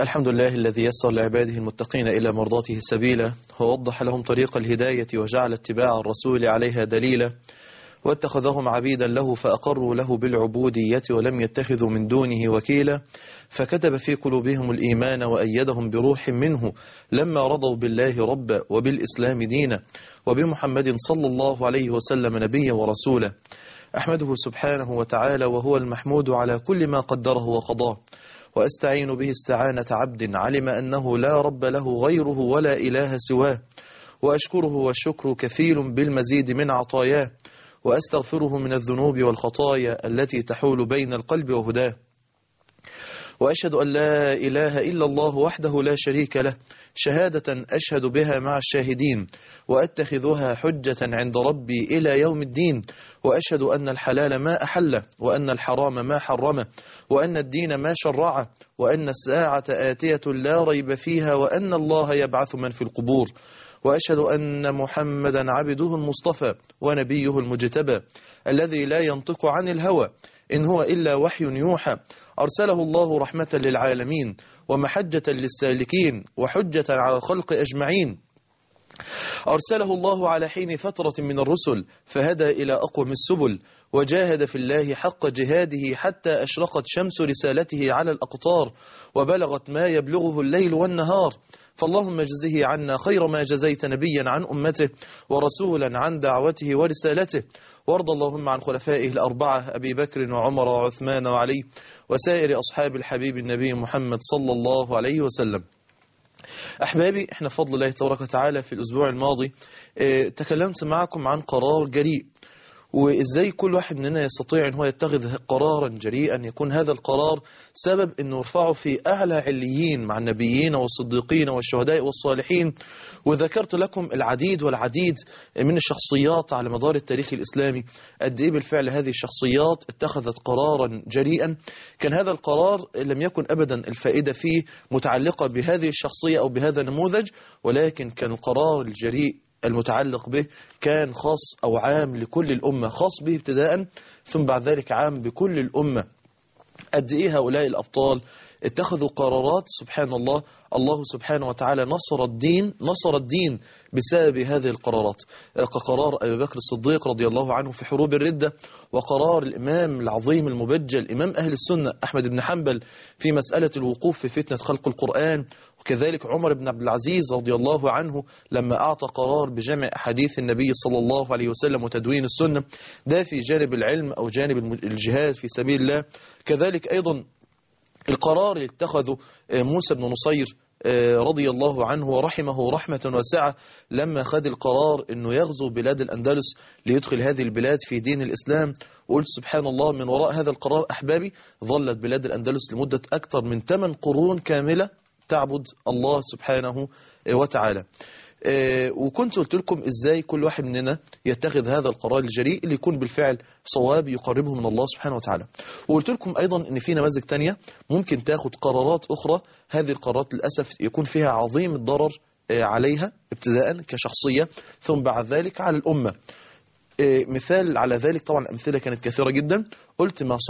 الحمد لله الذي يسر لعباده المتقين إلى مرضاته سبيلا، ووضح لهم طريق الهداية وجعل اتباع الرسول عليها دليلا، واتخذهم عبيدا له فأقروا له بالعبودية ولم يتخذوا من دونه وكيلا، فكتب في قلوبهم الإيمان وأيدهم بروح منه لما رضوا بالله ربا وبالإسلام دينا وبمحمد صلى الله عليه وسلم نبيا ورسولا. أحمده سبحانه وتعالى وهو المحمود على كل ما قدره وقضاه، وأستعين به استعانة عبد علم أنه لا رب له غيره ولا إله سواه، وأشكره والشكر كفيل بالمزيد من عطاياه، وأستغفره من الذنوب والخطايا التي تحول بين القلب وهداه، وأشهد أن لا إله إلا الله وحده لا شريك له شهادة أشهد بها مع الشاهدين، وأتخذها حجة عند ربي إلى يوم الدين، وأشهد أن الحلال ما أحله، وأن الحرام ما حرمه، وأن الدين ما شرعه، وأن الساعة آتية لا ريب فيها، وأن الله يبعث من في القبور، وأشهد أن محمدا عبده المصطفى ونبيه المجتبى الذي لا ينطق عن الهوى إن هو إلا وحي يوحى، أرسله الله رحمة للعالمين ومحجة للسالكين وحجة على الخلق أجمعين، أرسله الله على حين فترة من الرسل فهدى إلى أقوم السبل، وجاهد في الله حق جهاده حتى أشرقت شمس رسالته على الأقطار، وبلغت ما يبلغه الليل والنهار، فاللهم اجزه عنا خير ما جزيت نبيا عن أمته ورسولا عن دعوته ورسالته، وارض اللهم عن خلفائه الأربعة أبي بكر وعمر وعثمان وعلي وسائر أصحاب الحبيب النبي محمد صلى الله عليه وسلم. أحبابي، احنا بفضل الله تبارك وتعالى في الأسبوع الماضي تكلمت معكم عن قرار جريء، وإزاي كل واحد مننا يستطيع أن هو يتخذ قرارا جريئا يكون هذا القرار سبب أنه يرفعه في أعلى عليين مع النبيين والصديقين والشهداء والصالحين. وذكرت لكم العديد والعديد من الشخصيات على مدار التاريخ الإسلامي، قد إيه بالفعل هذه الشخصيات اتخذت قرارا جريئا. كان هذا القرار لم يكن أبدا الفائدة فيه متعلقة بهذه الشخصية أو بهذا النموذج، ولكن كان القرار الجريء المتعلق به كان خاص أو عام لكل الأمة، خاص به ابتداء ثم بعد ذلك عام بكل الأمة. قد إيه هؤلاء الأبطال اتخذوا قرارات سبحان الله، الله سبحانه وتعالى نصر الدين بسبب هذه القرارات، كقرار أبي بكر الصديق رضي الله عنه في حروب الردة، وقرار الإمام العظيم المبجل إمام أهل السنة أحمد بن حنبل في مسألة الوقوف في فتنة خلق القرآن، وكذلك عمر بن عبد العزيز رضي الله عنه لما أعطى قرار بجمع أحاديث النبي صلى الله عليه وسلم وتدوين السنة، ده في جانب العلم أو جانب الجهاد في سبيل الله. كذلك أيضا القرار اللي اتخذه موسى بن نصير رضي الله عنه ورحمه رحمة واسعة لما خد القرار أنه يغزو بلاد الأندلس ليدخل هذه البلاد في دين الإسلام. وقلت سبحان الله من وراء هذا القرار أحبابي ظلت بلاد الأندلس لمدة أكثر من 8 قرون كاملة تعبد الله سبحانه وتعالى. وكنت قلت لكم إزاي كل واحد مننا يتخذ هذا القرار الجريء اللي يكون بالفعل صواب يقربه من الله سبحانه وتعالى. وقلت لكم أيضا إن في نماذج تانية ممكن تاخد قرارات أخرى، هذه القرارات للأسف يكون فيها عظيم الضرر عليها ابتداء كشخصية ثم بعد ذلك على الأمة. مثال على ذلك طبعا أمثلة كانت كثيرة جدا. قلت ما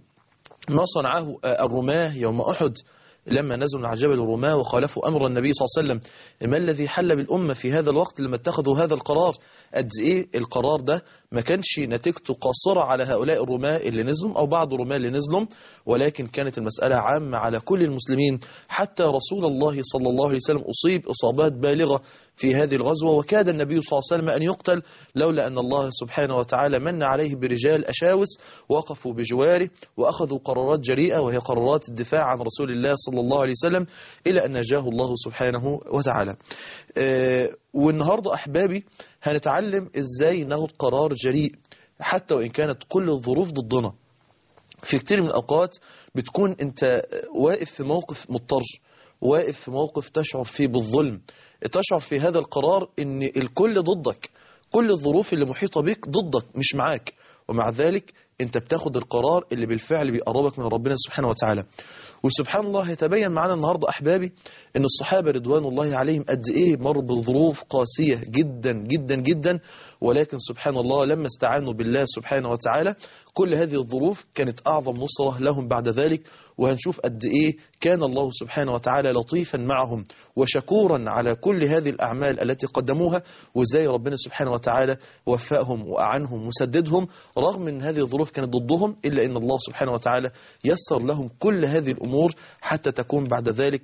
صنعه الرماة يوم أحد لما نزلوا على جبل الرماة وخالفوا أمر النبي صلى الله عليه وسلم، ما الذي حل بالأمة في هذا الوقت لما اتخذوا هذا القرار؟ قد إيه القرار ده ما كانش نتيجته قاصرة على هؤلاء الرماة اللي نزلوا أو بعض الرماة اللي نزلوا، ولكن كانت المسألة عامة على كل المسلمين، حتى رسول الله صلى الله عليه وسلم أصيب إصابات بالغة في هذه الغزوة، وكاد النبي صلى الله عليه وسلم أن يقتل لولا أن الله سبحانه وتعالى من عليه برجال أشاوس وقفوا بجواره وأخذوا قرارات جريئة وهي قرارات الدفاع عن رسول الله صلى الله عليه وسلم إلى أن نجاه الله سبحانه وتعالى. والنهاردة أحبابي هنتعلم إزاي ناخد قرار جريء حتى وإن كانت كل الظروف ضدنا. في كتير من الأوقات بتكون أنت واقف في موقف مضطر، واقف في موقف تشعر فيه بالظلم، تشعر في هذا القرار أن الكل ضدك، كل الظروف اللي محيطة بك ضدك مش معاك، ومع ذلك انت بتاخد القرار اللي بالفعل بيقربك من ربنا سبحانه وتعالى. وسبحان الله هيتبين معنا النهاردة أحبابي ان الصحابة رضوان الله عليهم قد ايه مروا بظروف قاسية جدا جدا جدا، ولكن سبحان الله لما استعانوا بالله سبحانه وتعالى كل هذه الظروف كانت أعظم نصرة لهم بعد ذلك. وهنشوف قد ايه كان الله سبحانه وتعالى لطيفا معهم وشكورا على كل هذه الأعمال التي قدموها، وازاي ربنا سبحانه وتعالى وفقهم وأعنهم وسددهم رغم ان هذه الظروف كانت ضدهم، إلا ان الله سبحانه وتعالى يسر لهم كل هذه الأمور حتى تكون بعد ذلك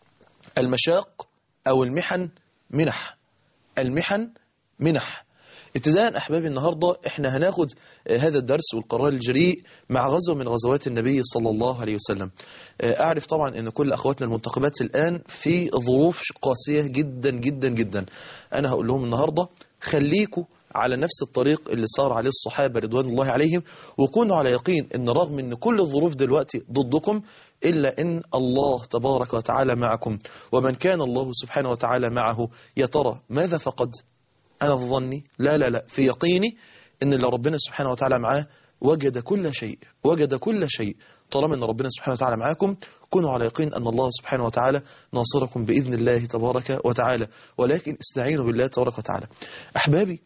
المشاق أو المحن منح. المحن منح. ابتداء أحبابي النهاردة احنا هناخد هذا الدرس والقرار الجريء مع غزوة من غزوات النبي صلى الله عليه وسلم. أعرف طبعا أن كل أخواتنا المنتقبات الآن في ظروف قاسية جدا جدا جدا. أنا هقول لهم النهاردة خليكوا على نفس الطريق اللي صار عليه الصحابة رضوان الله عليهم، وكونوا على يقين أن رغم أن كل الظروف دلوقتي ضدكم إلا أن الله تبارك وتعالى معكم. ومن كان الله سبحانه وتعالى معه يا ترى ماذا فقد؟ أنا في ظني لا في يقيني أن اللي ربنا سبحانه وتعالى معاه وجد كل شيء، وجد كل شيء. طالما أن ربنا سبحانه وتعالى معاكم كونوا على يقين أن الله سبحانه وتعالى ناصركم بإذن الله تبارك وتعالى، ولكن استعينوا بالله تبارك وتعالى. أحبابي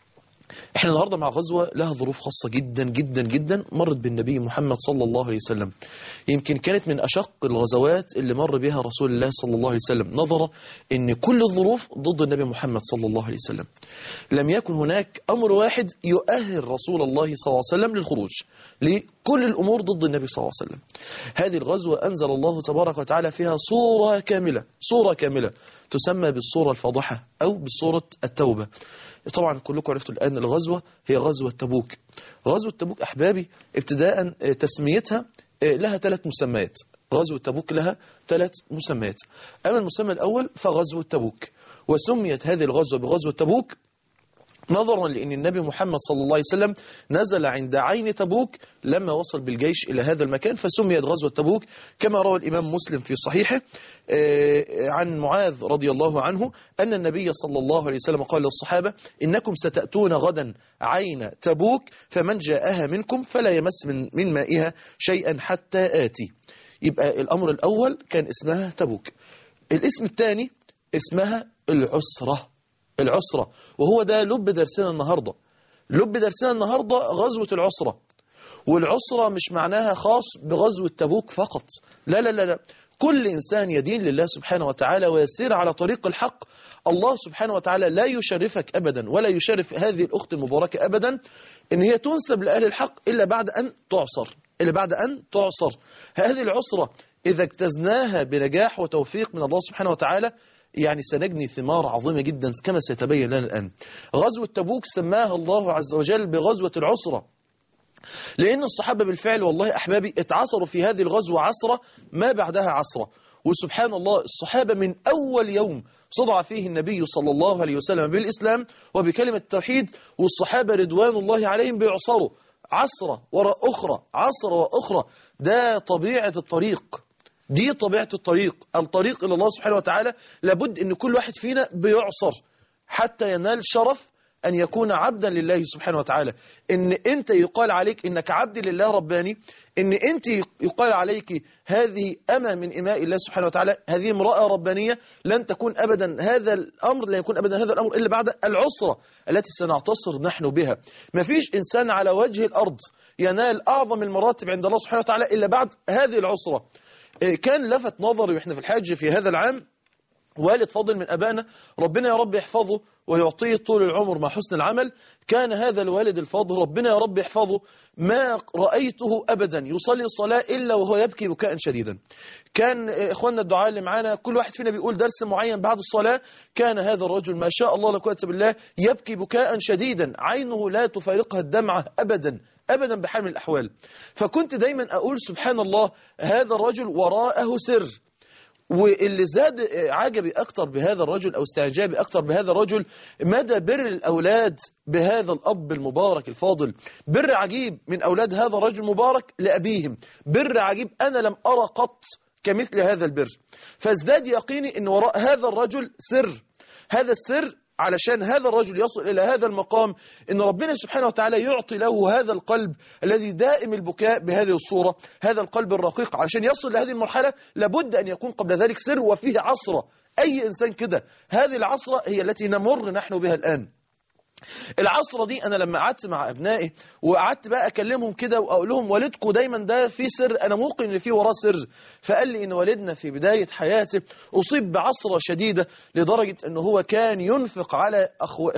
احنا النهاردة مع غزوة لها ظروف خاصة جدا جدا جدا مرت بالنبي محمد صلى الله عليه وسلم. يمكن كانت من أشق الغزوات اللي مر بها رسول الله صلى الله عليه وسلم، نظرا ان كل الظروف ضد النبي محمد صلى الله عليه وسلم. لم يكن هناك أمر واحد يؤهل رسول الله صلى الله عليه وسلم للخروج، لكل الأمور ضد النبي صلى الله عليه وسلم. هذه الغزوة أنزل الله تبارك وتعالى فيها صورة كاملة، صورة كاملة تسمى بالصورة الفاضحة أو بالصورة التوبة. طبعا كلكم عرفتوا الآن الغزوة هي غزوة تبوك. غزوة تبوك أحبابي ابتداء تسميتها لها 3 مسميات. غزوة تبوك لها 3 مسميات. أما المسمى الأول فغزوة تبوك، وسميت هذه الغزوة بغزوة تبوك نظرا لأن النبي محمد صلى الله عليه وسلم نزل عند عين تبوك لما وصل بالجيش إلى هذا المكان، فسميت غزوة تبوك كما روى الإمام مسلم في صحيحه عن معاذ رضي الله عنه أن النبي صلى الله عليه وسلم قال للصحابة إنكم ستأتون غدا عين تبوك فمن جاءها منكم فلا يمس من مائها شيئا حتى آتي. يبقى الأمر الأول كان اسمها تبوك. الاسم الثاني اسمها العسرة. العسرة، وهو ده لب درسنا النهاردة. لب درسنا النهاردة غزوة العسرة. والعسرة مش معناها خاص بغزوة تبوك فقط، لا لا لا لا. كل إنسان يدين لله سبحانه وتعالى ويسير على طريق الحق الله سبحانه وتعالى لا يشرفك أبدا ولا يشرف هذه الأخت المباركة أبدا إن هي تنسب لأهل الحق إلا بعد أن تعصر، إلا بعد أن تعصر. هذه العسرة إذا اجتزناها بنجاح وتوفيق من الله سبحانه وتعالى يعني سنجني ثمار عظيمة جدا كما سيتبين لنا الآن. غزوة تبوك سماها الله عز وجل بغزوة العسرة لأن الصحابة بالفعل والله أحبابي اتعصروا في هذه الغزوة عصرة ما بعدها عصرة. وسبحان الله الصحابة من أول يوم صدع فيه النبي صلى الله عليه وسلم بالإسلام وبكلمة التوحيد والصحابة رضوان الله عليهم بيعصروا عصرة وراء أخرى، عصرة وأخرى. ده طبيعة الطريق، دي طبيعة الطريق. الطريق إلى الله سبحانه وتعالى لابد أن كل واحد فينا بيعصر حتى ينال شرف أن يكون عبدا لله سبحانه وتعالى. إن أنت يقال عليك إنك عبد لله رباني، إن أنت يقال عليك هذه أمة من إماء الله سبحانه وتعالى، هذه امرأة ربانية، لن تكون أبدا هذا الأمر، لن يكون أبدا هذا الأمر إلا بعد العسرة التي سنعتصر نحن بها. ما فيش إنسان على وجه الأرض ينال أعظم المراتب عند الله سبحانه وتعالى إلا بعد هذه العسرة. كان لفت نظري وإحنا في الحج في هذا العام والد فاضل من أبانا ربنا يا رب يحفظه ويعطيه طول العمر مع حسن العمل. كان هذا الوالد الفاضل ربنا يا رب يحفظه ما رأيته أبدا يصلي الصلاة إلا وهو يبكي بكاء شديدا. كان إخواننا الدعاء اللي معانا كل واحد فينا بيقول درس معين بعد الصلاة، كان هذا الرجل ما شاء الله لا قوة إلا بالله يبكي بكاء شديدا عينه لا تفارقها الدمعة أبدا أبدا بحال من الأحوال. فكنت دايما أقول سبحان الله هذا الرجل وراءه سر. واللي زاد عجبي أكتر بهذا الرجل أو استعجابي أكتر بهذا الرجل مدى بر الأولاد بهذا الأب المبارك الفاضل. بر عجيب من أولاد هذا الرجل المبارك لأبيهم، بر عجيب أنا لم أرى قط كمثل هذا البر. فازداد يقيني أن وراء هذا الرجل سر. هذا السر علشان هذا الرجل يصل إلى هذا المقام إن ربنا سبحانه وتعالى يعطي له هذا القلب الذي دائم البكاء بهذه الصورة، هذا القلب الرقيق. علشان يصل لهذه المرحلة لابد أن يكون قبل ذلك سر وفيه عصرة. أي إنسان كده، هذه العصرة هي التي نمر نحن بها الآن. العصرة دي أنا لما قعدت مع أبنائي وقعدت بقى أكلمهم كده وأقول لهم والدكم دايما ده فيه سر، أنا موقن إن فيه وراه سر. فقال لي إن والدنا في بداية حياته أصيب بعصرة شديدة لدرجة أنه هو كان ينفق على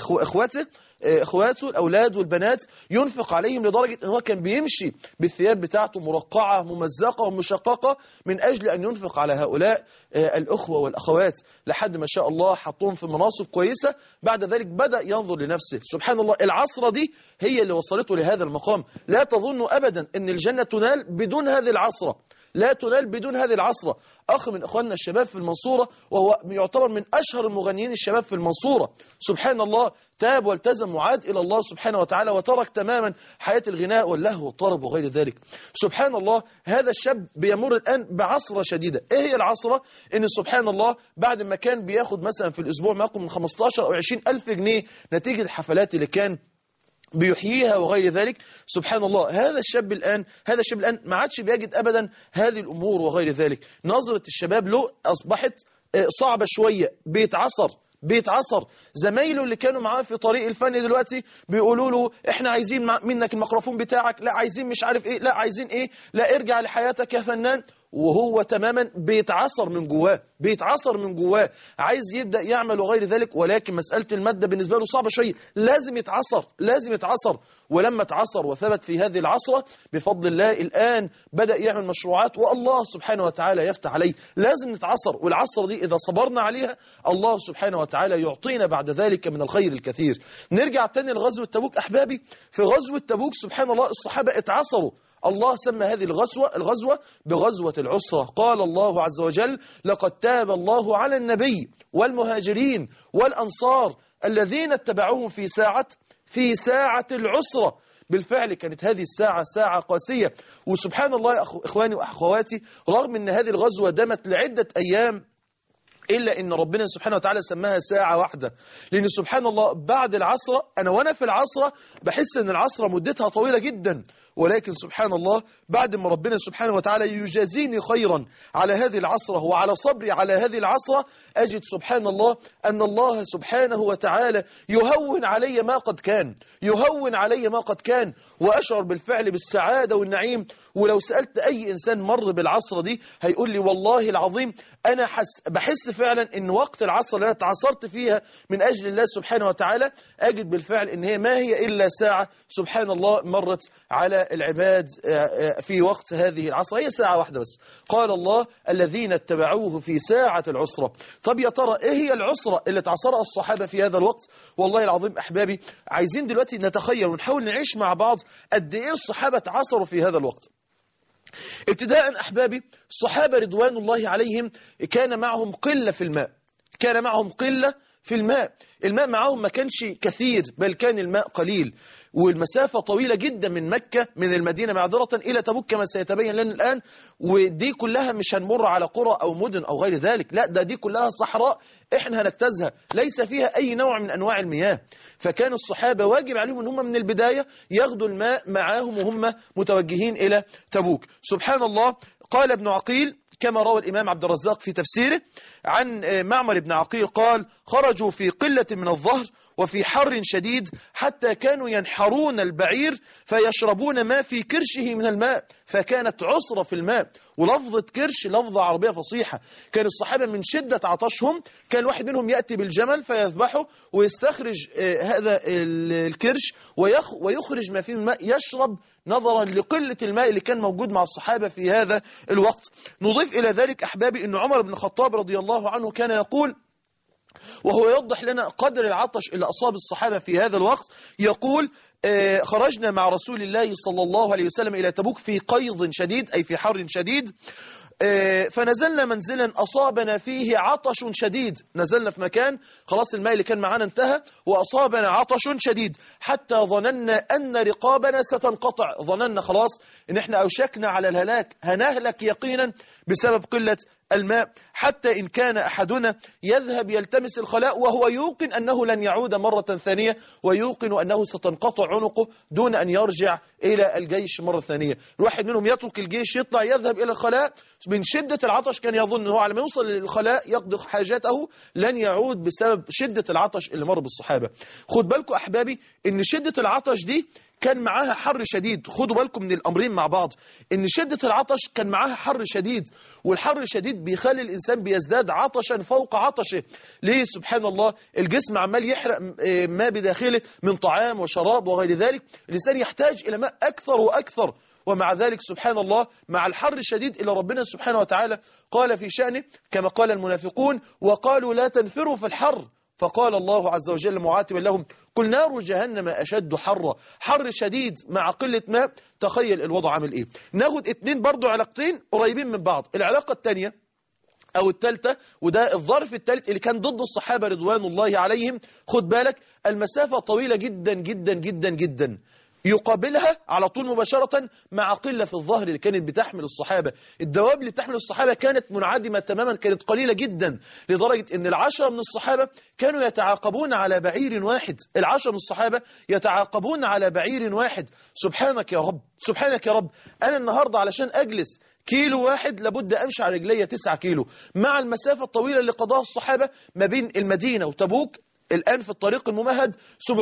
إخواته الأولاد والبنات، ينفق عليهم لدرجة أنه هو كان بيمشي بالثياب بتاعته مرقعة ممزقة ومشققة من أجل أن ينفق على هؤلاء الأخوة والأخوات، لحد ما شاء الله حطوهم في مناصب كويسة. بعد ذلك بدأ ينظر لنفسه. سبحان الله، العصرة دي هي اللي وصلته لهذا المقام. لا تظنوا أبدا أن الجنة تنال بدون هذه العصرة، لا تنال بدون هذه العصرة. أخ من إخواننا الشباب في المنصورة، وهو يعتبر من أشهر المغنيين الشباب في المنصورة، سبحان الله، تاب والتزم وعاد إلى الله سبحانه وتعالى وترك تماما حياة الغناء واللهو والطرب وغير ذلك. سبحان الله، هذا الشاب بيمر الآن بعصرة شديدة. إيه هي العصرة؟ إن سبحان الله بعد ما كان بياخد مثلا في الأسبوع ما يقرب من 15 أو 20 ألف جنيه نتيجة الحفلات اللي كان بيحييها وغير ذلك، سبحان الله هذا الشاب الآن ما عادش بيجد أبدا هذه الأمور وغير ذلك. نظرة الشباب له أصبحت صعبة شوية، بيتعصر. زمايله اللي كانوا معاه في طريق الفن دلوقتي بيقولوا له احنا عايزين منك الميكروفون بتاعك، لا عايزين مش عارف ايه، لا عايزين ايه، لا ارجع لحياتك يا فنان. وهو تماما بيتعصر من جواه، عايز يبدأ يعمل وغير ذلك، ولكن مسألة المادة بالنسبة له صعبة شوية، لازم يتعصر. ولما اتعصر وثبت في هذه العصرة بفضل الله الآن بدأ يعمل مشروعات، والله سبحانه وتعالى يفتح عليه. لازم نتعصر، والعصرة دي إذا صبرنا عليها الله سبحانه وتعالى يعطينا بعد ذلك من الخير الكثير. نرجع تاني لغزوة تبوك أحبابي. في غزوة تبوك سبحان الله الصحابة اتعصروا. الله سمى هذه الغزوة بغزوة العسرة. قال الله عز وجل: لقد تاب الله على النبي والمهاجرين والأنصار الذين اتبعوهم في ساعة العسرة. بالفعل كانت هذه الساعة ساعة قاسية. وسبحان الله يا إخواني وأخواتي، رغم أن هذه الغزوة دامت لعدة أيام إلا إن ربنا سبحانه وتعالى سماها ساعة واحدة. لأن سبحان الله بعد العصرة، وأنا في العصرة بحس أن العصرة مدتها طويلة جدا، ولكن سبحان الله بعد ما ربنا سبحانه وتعالى يجازيني خيرا على هذه العصرة وعلى صبري على هذه العصرة، أجد سبحان الله أن الله سبحانه وتعالى يهون علي ما قد كان، وأشعر بالفعل بالسعادة والنعيم. ولو سألت أي إنسان مر بالعصرة دي هيقول لي والله العظيم أنا بحس فعلا أن وقت العصر اللي أنا تعصرت فيها من أجل الله سبحانه وتعالى، أجد بالفعل أن هي ما هي إلا ساعة سبحان الله مرت على العباد في وقت هذه العصر، هي ساعة واحدة بس. قال الله: الذين اتبعوه في ساعة العسرة. طب يا ترى إيه هي العسرة اللي تعصرها الصحابة في هذا الوقت؟ والله العظيم أحبابي عايزين دلوقتي نتخيل ونحاول نعيش مع بعض قد إيه الصحابة تعصروا في هذا الوقت. ابتداء أحبابي، الصحابة رضوان الله عليهم كان معهم قلة في الماء، الماء معهم ما كانش كثير، بل كان الماء قليل، والمسافة طويلة جدا من مكة من المدينة معذرة إلى تبوك كما سيتبين لنا الآن. ودي كلها مش هنمر على قرى أو مدن أو غير ذلك، لا دي كلها صحراء إحنا هنجتازها ليس فيها أي نوع من أنواع المياه. فكان الصحابة واجب عليهم أن هم من البداية ياخدوا الماء معاهم وهم متوجهين إلى تبوك. سبحان الله، قال ابن عقيل كما روى الإمام عبد الرزاق في تفسيره عن معمر بن عقيل قال: خرجوا في قلة من الظهر وفي حر شديد حتى كانوا ينحرون البعير فيشربون ما في كرشه من الماء، فكانت عسرة في الماء. ولفظة كرش لفظة عربية فصيحة. كان الصحابة من شدة عطشهم كان واحد منهم يأتي بالجمل فيذبحه ويستخرج هذا الكرش ويخرج ما فيه من الماء يشرب، نظرا لقلة الماء اللي كان موجود مع الصحابة في هذا الوقت. نضيف إلى ذلك أحبابي أن عمر بن الخطاب رضي الله عنه كان يقول، وهو يوضح لنا قدر العطش اللي أصاب الصحابة في هذا الوقت، يقول: خرجنا مع رسول الله صلى الله عليه وسلم إلى تبوك في قيض شديد، أي في حر شديد، فنزلنا منزلا أصابنا فيه عطش شديد. نزلنا في مكان خلاص الماء اللي كان معانا انتهى وأصابنا عطش شديد حتى ظننا أن رقابنا ستنقطع. ظننا خلاص إن احنا أوشكنا على الهلاك، هنهلك يقينا بسبب قلة الماء حتى إن كان أحدنا يذهب يلتمس الخلاء وهو يوقن أنه لن يعود مرة ثانية، ويوقن أنه ستنقطع عنقه دون أن يرجع إلى الجيش مرة ثانية. الواحد منهم يترك الجيش يطلع يذهب إلى الخلاء من شدة العطش، كان يظن أنه على ما يوصل للخلاء يقضي حاجاته لن يعود بسبب شدة العطش اللي مر بالصحابة. خد بالكم أحبابي إن شدة العطش دي كان معاها حر شديد. خدوا بالكم من الأمرين مع بعض، إن شدة العطش كان معاها حر شديد، والحر الشديد بيخلي الإنسان بيزداد عطشا فوق عطشه. ليه؟ سبحان الله، الجسم عمال يحرق ما بداخله من طعام وشراب وغير ذلك، الإنسان يحتاج إلى ماء أكثر وأكثر. ومع ذلك سبحان الله مع الحر الشديد إلى ربنا سبحانه وتعالى قال في شأنه كما قال المنافقون وقالوا لا تنفروا في الحر، فقال الله عز وجل معاتبا لهم قل نار جهنم أشد حرا. حر شديد مع قلة ماء، تخيل الوضع عامل إيه. ناخد اتنين برضو علاقتين قريبين من بعض. العلاقة الثانية أو الثالثة، وده الظرف الثالث اللي كان ضد الصحابة رضوان الله عليهم. خد بالك المسافة طويلة جدا جدا جدا جدا، يقابلها على طول مباشرة مع قلة في الظهر اللي كانت بتحمل الصحابة. الدواب اللي بتحمل الصحابة كانت منعدمة تماما، كانت قليلة جدا، لدرجة ان 10 من الصحابة كانوا يتعاقبون على بعير واحد. 10 من الصحابة يتعاقبون على بعير واحد. سبحانك يا رب، سبحانك يا رب. أنا النهاردة علشان أجلس كيلو واحد لابد أمشي على رجلي 9 كيلو، مع المسافة الطويلة اللي قضاها الصحابة ما بين المدينة وتبوك. الآن في الطريق الممهد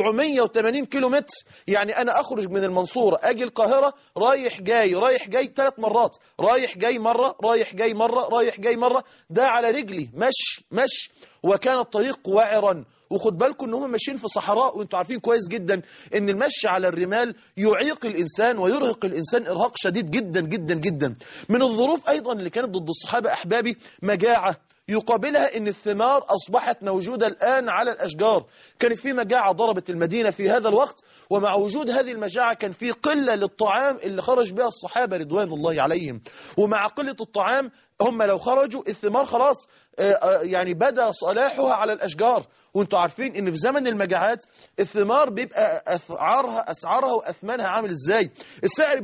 780 كيلو متر، يعني أنا أخرج من المنصورة أجي القاهرة رايح جاي رايح جاي 3 مرات، رايح جاي مرة رايح جاي مرة رايح جاي مرة، ده على رجلي مشي. وكان الطريق وعرا، وخد بالكم ان هم ماشيين في صحراء، وانتم عارفين كويس جدا ان المشي على الرمال يعيق الانسان ويرهق الانسان ارهاق شديد جدا جدا جدا. من الظروف ايضا اللي كانت ضد الصحابه احبابي مجاعه، يقابلها ان الثمار اصبحت موجوده الان على الاشجار. كانت في مجاعه ضربت المدينه في هذا الوقت، ومع وجود هذه المجاعه كان في قله للطعام اللي خرج بها الصحابه رضوان الله عليهم. ومع قله الطعام هم لو خرجوا الثمار خلاص يعني بدأ صلاحها على الأشجار. وانتوا عارفين ان في زمن المجاعات الثمار بيبقى أسعارها وأثمانها عامل ازاي. السعر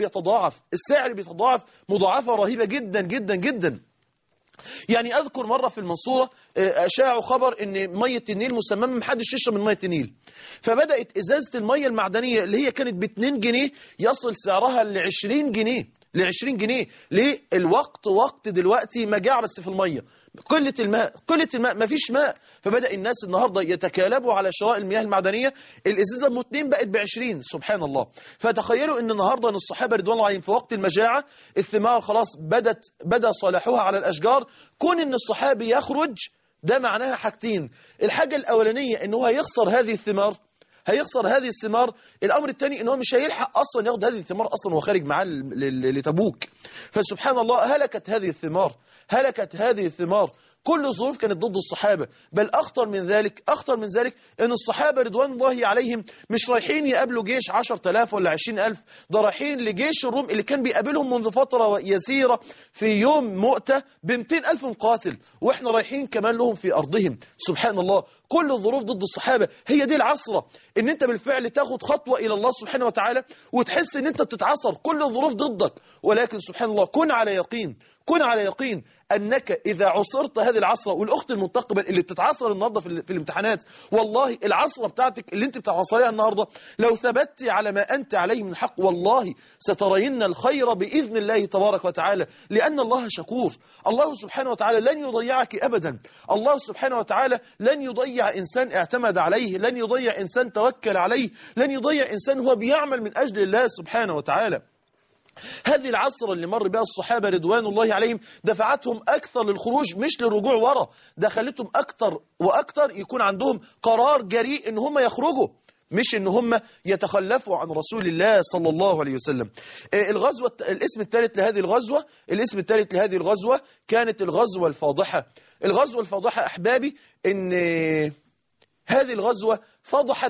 بيتضاعف مضاعفة رهيبة جدا جدا جدا. يعني أذكر مرة في المنصورة أشاعوا خبر ان مية النيل مسممة، محدش يشرب من مية النيل، فبدأت إزازة المية المعدنية اللي هي كانت ب2 جنيه يصل سعرها ل20 جنيه. ليه؟ الوقت وقت دلوقتي مجاعة بس في المية، قلة الماء مفيش ماء، فبدأ الناس النهاردة يتكالبوا على شراء المياه المعدنية. الإزازة ب2 بقت ب20، سبحان الله. فتخيلوا ان النهاردة ان الصحابة رضوان الله عليهم في وقت المجاعة الثمار خلاص بدأ صلاحها على الأشجار. كون ان الصحابي يخرج ده معناها حاجتين، الحاجة الأولانية انه هيخسر هذه الثمار، الأمر الثاني إنه مش هيلحق أصلا ياخد هذه الثمار أصلا وهو خارج معاه لتبوك. فسبحان الله هلكت هذه الثمار. كل الظروف كانت ضد الصحابة. بل أخطر من ذلك أن الصحابة رضوان الله عليهم مش رايحين يقابلوا جيش 10,000 ولا 20,000، ده رايحين لجيش الروم اللي كان بيقابلهم منذ فترة يسيرة في يوم مؤتة ب200,000 مقاتل، وإحنا رايحين كمان لهم في أرضهم. سبحان الله، كل الظروف ضد الصحابة. هي دي العصرة، ان انت بالفعل تاخد خطوة الى الله سبحانه وتعالى وتحس ان انت بتتعصر، كل الظروف ضدك، ولكن سبحان الله كن على يقين انك اذا عصرت هذه العصرة. والاخت المنتقبة اللي بتتعصر النهارده في الامتحانات، والله العصرة بتاعتك اللي انت بتعصريها النهارده لو ثبت على ما انت عليه من حق والله سترين الخير باذن الله تبارك وتعالى، لان الله شكور. الله سبحانه وتعالى لن يضيعك ابدا. الله سبحانه وتعالى لن يضيع انسان اعتمد عليه، لن يضيع انسان توكل عليه، لن يضيع انسان هو بيعمل من اجل الله سبحانه وتعالى. هذه العصر اللي مر بها الصحابة رضوان الله عليهم دفعتهم أكثر للخروج مش للرجوع ورا، ده خلتهم أكثر وأكثر يكون عندهم قرار جريء إن هم يخرجوا، مش إن هم يتخلفوا عن رسول الله صلى الله عليه وسلم. الاسم الثالث لهذه الغزوة كانت الغزوة الفاضحة أحبابي. إن هذه الغزوة فضحت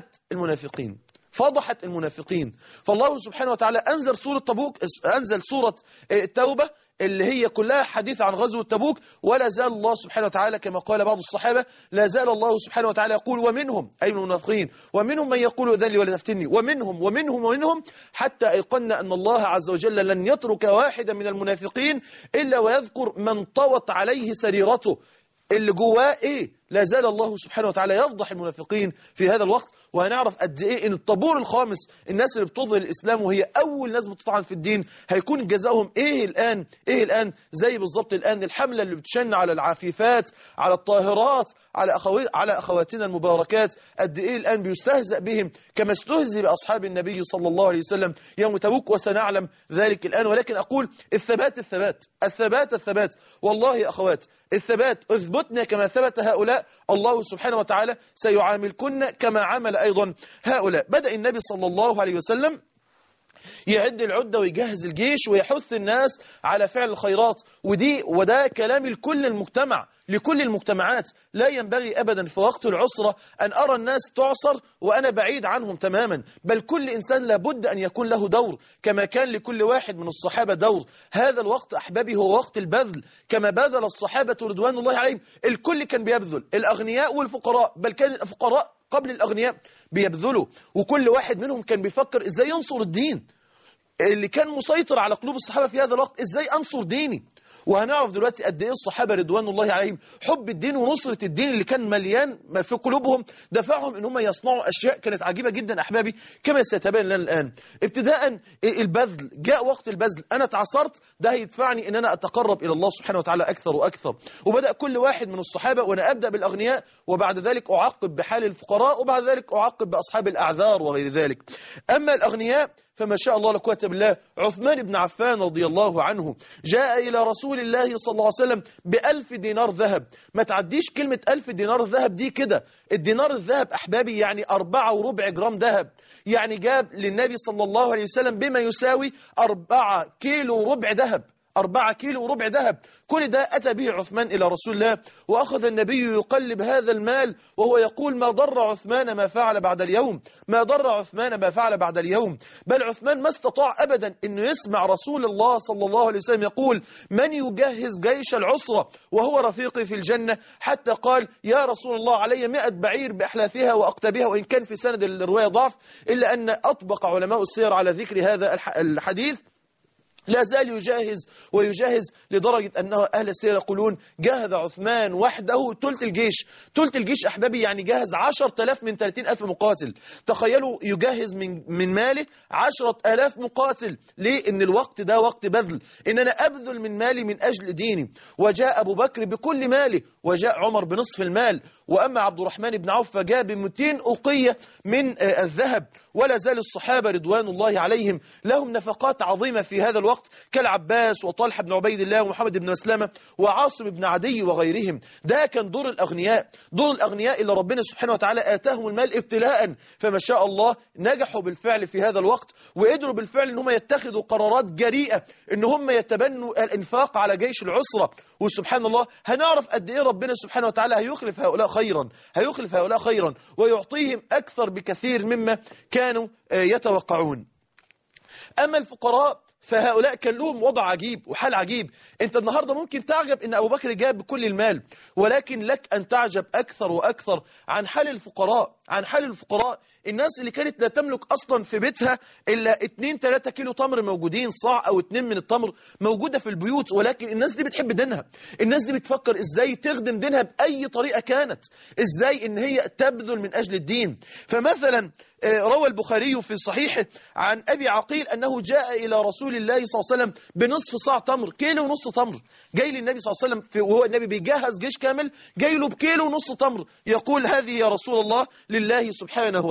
المنافقين. فالله سبحانه وتعالى أنزل سورة التوبة اللي هي كلها حديث عن غزوة تبوك، ولا زال الله سبحانه وتعالى كما قال بعض الصحابة لا زال الله سبحانه وتعالى يقول ومنهم أي من المنافقين ومنهم من يقول أذن لي ولا تفتني ومنهم حتى أيقنا أن الله عز وجل لن يترك واحدا من المنافقين إلا ويذكر من طوت عليه سريرته، اللي جواه إيه؟ لا زال الله سبحانه وتعالى يفضح المنافقين في هذا الوقت. وهنعرف قد إيه إن الطابور الخامس، الناس اللي بتظهر الإسلام وهي أول ناس بتطعن في الدين، هيكون جزاؤهم إيه الآن زي بالظبط الآن الحملة اللي بتشن على العفيفات، على الطاهرات، على أخواتنا المباركات، قد إيه الآن بيستهزأ بهم كما استهزئ بأصحاب النبي صلى الله عليه وسلم يوم تبوك، وسنعلم ذلك الآن. ولكن أقول الثبات والله يا أخوات، الثبات، اثبتنا كما ثبت هؤلاء، الله سبحانه وتعالى سيعاملكن كما عمل أيضا هؤلاء. بدأ النبي صلى الله عليه وسلم يعد العدة ويجهز الجيش ويحث الناس على فعل الخيرات، وده كلام لكل المجتمعات. لا ينبغي أبدا في وقت العسرة أن أرى الناس تعصر وأنا بعيد عنهم تماما، بل كل إنسان لابد أن يكون له دور كما كان لكل واحد من الصحابة دور. هذا الوقت أحبابي هو وقت البذل، كما بذل الصحابة رضوان الله عليهم، الكل كان بيبذل، الأغنياء والفقراء، بل كان الفقراء قبل الأغنياء بيبذلوا، وكل واحد منهم كان بيفكر إزاي ينصر الدين. اللي كان مسيطر على قلوب الصحابة في هذا الوقت إزاي أنصر ديني. وهنعرف دلوقتي قد ايه الصحابة رضوان الله عليهم حب الدين ونصرة الدين اللي كان مليان في قلوبهم دفعهم ان هم يصنعوا اشياء كانت عجيبة جدا احبابي كما سيتبين لنا الان. ابتداء البذل، جاء وقت البذل، انا اتعصرت، ده هيدفعني ان انا اتقرب الى الله سبحانه وتعالى اكثر واكثر. وبدأ كل واحد من الصحابة، وانا ابدأ بالاغنياء وبعد ذلك اعقب بحال الفقراء وبعد ذلك اعقب باصحاب الاعذار وغير ذلك. اما الاغنياء فما شاء الله لا قوة إلا بالله، عثمان بن عفان رضي الله عنه جاء إلى رسول الله صلى الله عليه وسلم ب1000 دينار ذهب. ما تعديش كلمة 1000 دينار ذهب دي كده، الدينار الذهب أحبابي يعني 4.25 جرام ذهب، يعني جاب للنبي صلى الله عليه وسلم بما يساوي 4 كيلو وربع ذهب، 4 كيلو وربع ذهب. كل ده أتى به عثمان إلى رسول الله، وأخذ النبي يقلب هذا المال وهو يقول ما ضر عثمان ما فعل بعد اليوم، ما ضر عثمان ما فعل بعد اليوم. بل عثمان ما استطاع أبدا أنه يسمع رسول الله صلى الله عليه وسلم يقول من يجهز جيش العسرة وهو رفيقي في الجنة، حتى قال يا رسول الله علي 100 بعير بأحلاثها وأقتبها، وإن كان في سند الرواية ضعف إلا أن أطبق علماء السير على ذكر هذا الحديث. لا زال يجهز لدرجة أنه أهل السير يقولون جهز عثمان وحده ثلث الجيش أحبابي، يعني جهز 10,000 من 30,000 مقاتل. تخيلوا يجهز من ماله 10,000 مقاتل. ليه؟ إن الوقت ده وقت بذل، إن أنا أبذل من مالي من أجل ديني. وجاء أبو بكر بكل ماله، وجاء عمر بنصف المال، وأما عبد الرحمن بن عوف فجاء ب200 أوقية من الذهب. ولا زال الصحابة رضوان الله عليهم لهم نفقات عظيمة في هذا الوقت كالعباس وطلحة بن عبيد الله ومحمد بن مسلمة وعاصم بن عدي وغيرهم. ده كان دور الأغنياء اللي ربنا سبحانه وتعالى آتاهم المال ابتلاء، فما شاء الله نجحوا بالفعل في هذا الوقت، وقدروا بالفعل ان هم يتخذوا قرارات جريئة ان هم يتبنوا الانفاق على جيش العسرة. وسبحان الله هنعرف قد ايه ربنا سبحانه وتعالى هيخلف هؤلاء خيرا ويعطيهم أكثر بكثير مما كانوا يتوقعون. أما الفقراء فهؤلاء كان لهم وضع عجيب وحال عجيب. انت النهاردة ممكن تعجب ان ابو بكر جاب بكل المال، ولكن لك ان تعجب اكثر واكثر عن حال الفقراء، الناس اللي كانت لا تملك اصلا في بيتها الا 2-3 كيلو تمر موجودين، صاع او 2 من التمر موجودة في البيوت، ولكن الناس دي بتحب دينها، الناس دي بتفكر ازاي تخدم دينها باي طريقة كانت، ازاي ان هي تبذل من اجل الدين. فمثلا روى البخاري في صحيحه عن أبي عقيل أنه جاء إلى رسول الله صلى الله عليه وسلم بنصف صاع تمر، كيلو ونص تمر، جاي للنبي صلى الله عليه وسلم وهو النبي بيجهز جيش كامل، جاي له بكيلو ونص تمر، يقول هذه يا رسول الله لله سبحانه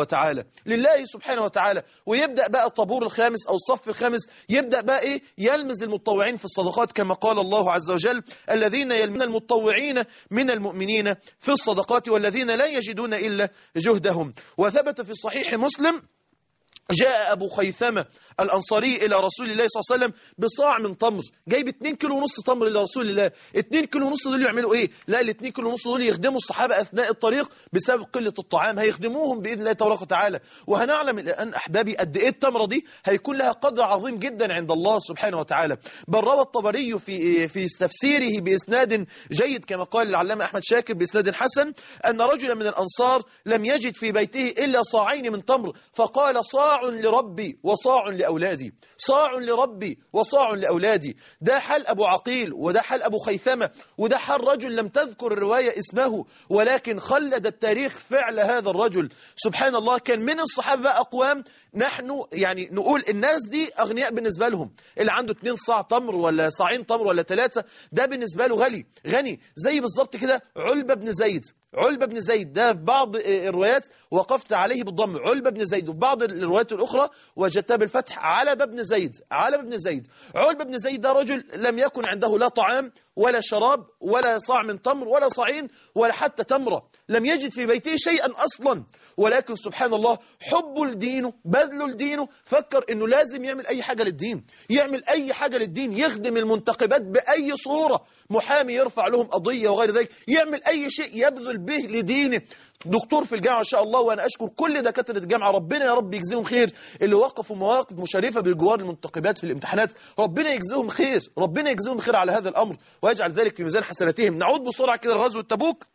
وتعالى. ويبدأ بقى الطابور الخامس أو الصف الخامس يبدأ بقى يلمز المتطوعين في الصدقات، كما قال الله عز وجل الذين يلمزون المتطوعين من المؤمنين في الصدقات والذين لا يجدون إلا جهدهم. وثبت في صحيح مسلم جاء أبو خيثمة الأنصاري إلى رسول الله صلى الله عليه وسلم بصاع من تمر، جايب 2 كيلو ونص تمر إلى رسول الله. 2 كيلو ونص دول يعملوا إيه؟ لا، ال 2 كيلو ونص دول يخدموا الصحابة أثناء الطريق بسبب قلة الطعام، هيخدموهم بإذن الله تبارك وتعالى. وهنعلم الآن أحبابي قد إيه التمرة دي هيكون لها قدر عظيم جدا عند الله سبحانه وتعالى. بل روى الطبري في تفسيره بإسناد جيد كما قال العلامة أحمد شاكر بإسناد حسن أن رجلا من الأنصار لم يجد في بيته إلا صاعين من تمر، فقال: صاع لربي وصاع لأولادي، صاع لربي وصاع لأولادي. ده حال أبو عقيل، وده حال أبو خيثمة، وده حال رجل لم تذكر الرواية اسمه، ولكن خلد التاريخ فعل هذا الرجل. سبحان الله، كان من الصحابة أقوام نحن يعني نقول الناس دي أغنياء بالنسبة لهم، اللي عنده 2 صاع تمر ولا صاعين تمر ولا 3 ده بالنسبة له غني. زي بالظبط كده علبة بن زيد. علبة بن زيد ده في بعض الروايات وقفت عليه بالضم علبة بن زيد، وفي بعض الروايات الأخرى وجدتها بالفتح علبة بن زيد. علبة بن زيد، علبة بن زيد ده رجل لم يكن عنده لا طعام ولا شراب ولا صاع من تمر ولا صاعين ولا حتى تمرة، لم يجد في بيته شيئا أصلا، ولكن سبحان الله حبه لدينه، بذله لدينه، فكر أنه لازم يعمل أي حاجة للدين، يعمل أي حاجة للدين، يخدم المنتقبات بأي صورة، محامي يرفع لهم قضية وغير ذلك، يعمل أي شيء يبذل به لدينه. دكتور في الجامعة إن شاء الله، وأنا أشكر كل دكاترة الجامعة، ربنا يا رب يجزيهم خير، اللي وقفوا مواقف مشرفة بجوار المنتقبات في الامتحانات، ربنا يجزيهم خير، ربنا يجزيهم خير على هذا الأمر ويجعل ذلك في ميزان حسناتهم. نعود بسرعة كده لغزوة تبوك.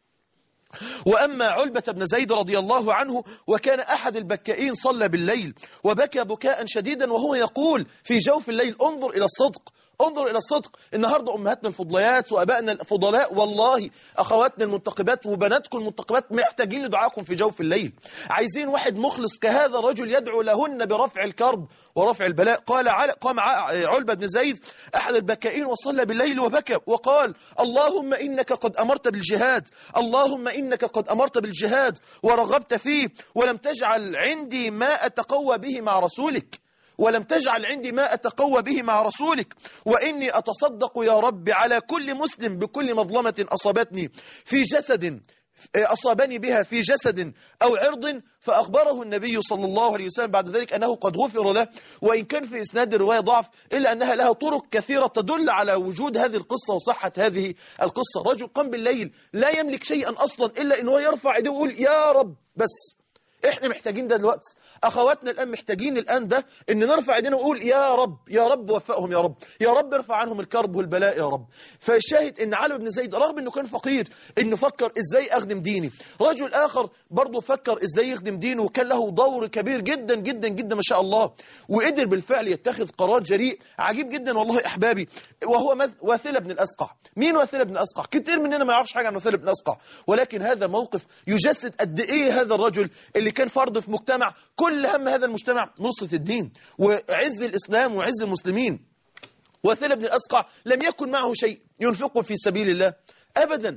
وأما علبة بن زيد رضي الله عنه، وكان أحد البكائين صلى بالليل وبكى بكاء شديدا وهو يقول في جوف الليل: انظر إلى الصدق، انظر إلى الصدق. النهاردة أمهاتنا الفضليات وأبائنا الفضلاء، والله أخواتنا المنتقبات وبناتكم المنتقبات محتاجين لدعاكم في جوف الليل، عايزين واحد مخلص كهذا الرجل يدعو لهن برفع الكرب ورفع البلاء. قام علبة بن زيد أحد البكائين وصلى بالليل وبكى وقال: اللهم إنك قد أمرت بالجهاد، اللهم إنك قد أمرت بالجهاد ورغبت فيه، ولم تجعل عندي ما أتقوى به مع رسولك، ولم تجعل عندي ما أتقوى به مع رسولك، وإني أتصدق يا رب على كل مسلم بكل مظلمة أصابتني في جسد، أصابني بها في جسد أو عرض. فأخبره النبي صلى الله عليه وسلم بعد ذلك أنه قد غفر له، وإن كان في إسناد الرواية ضعف إلا أنها لها طرق كثيرة تدل على وجود هذه القصة وصحة هذه القصة. رجل قام بالليل لا يملك شيئا أصلا إلا أنه يرفع يده ويقول يا رب بس. احنا محتاجين ده دلوقتي، اخواتنا الان محتاجين الان ده، ان نرفع ايدينا ونقول يا رب، يا رب وفقهم، يا رب، يا رب ارفع عنهم الكرب والبلاء يا رب. فالشاهد ان علي بن زيد رغم انه كان فقير انه فكر ازاي اخدم ديني. رجل اخر برضه فكر ازاي يخدم دينه، وكان له دور كبير جدا جدا جدا ما شاء الله، وقدر بالفعل يتخذ قرار جريء عجيب جدا والله احبابي، وهو واثلة بن الاسقع. مين واثلة بن الاسقع؟ كتير مننا ما يعرفش حاجه عن واثلة بن الاسقع، ولكن هذا موقف يجسد قد ايه هذا الرجل اللي كان فرد في مجتمع كل هم هذا المجتمع نصرة الدين وعز الإسلام وعز المسلمين. واثلة بن الأسقع لم يكن معه شيء ينفقه في سبيل الله أبدا،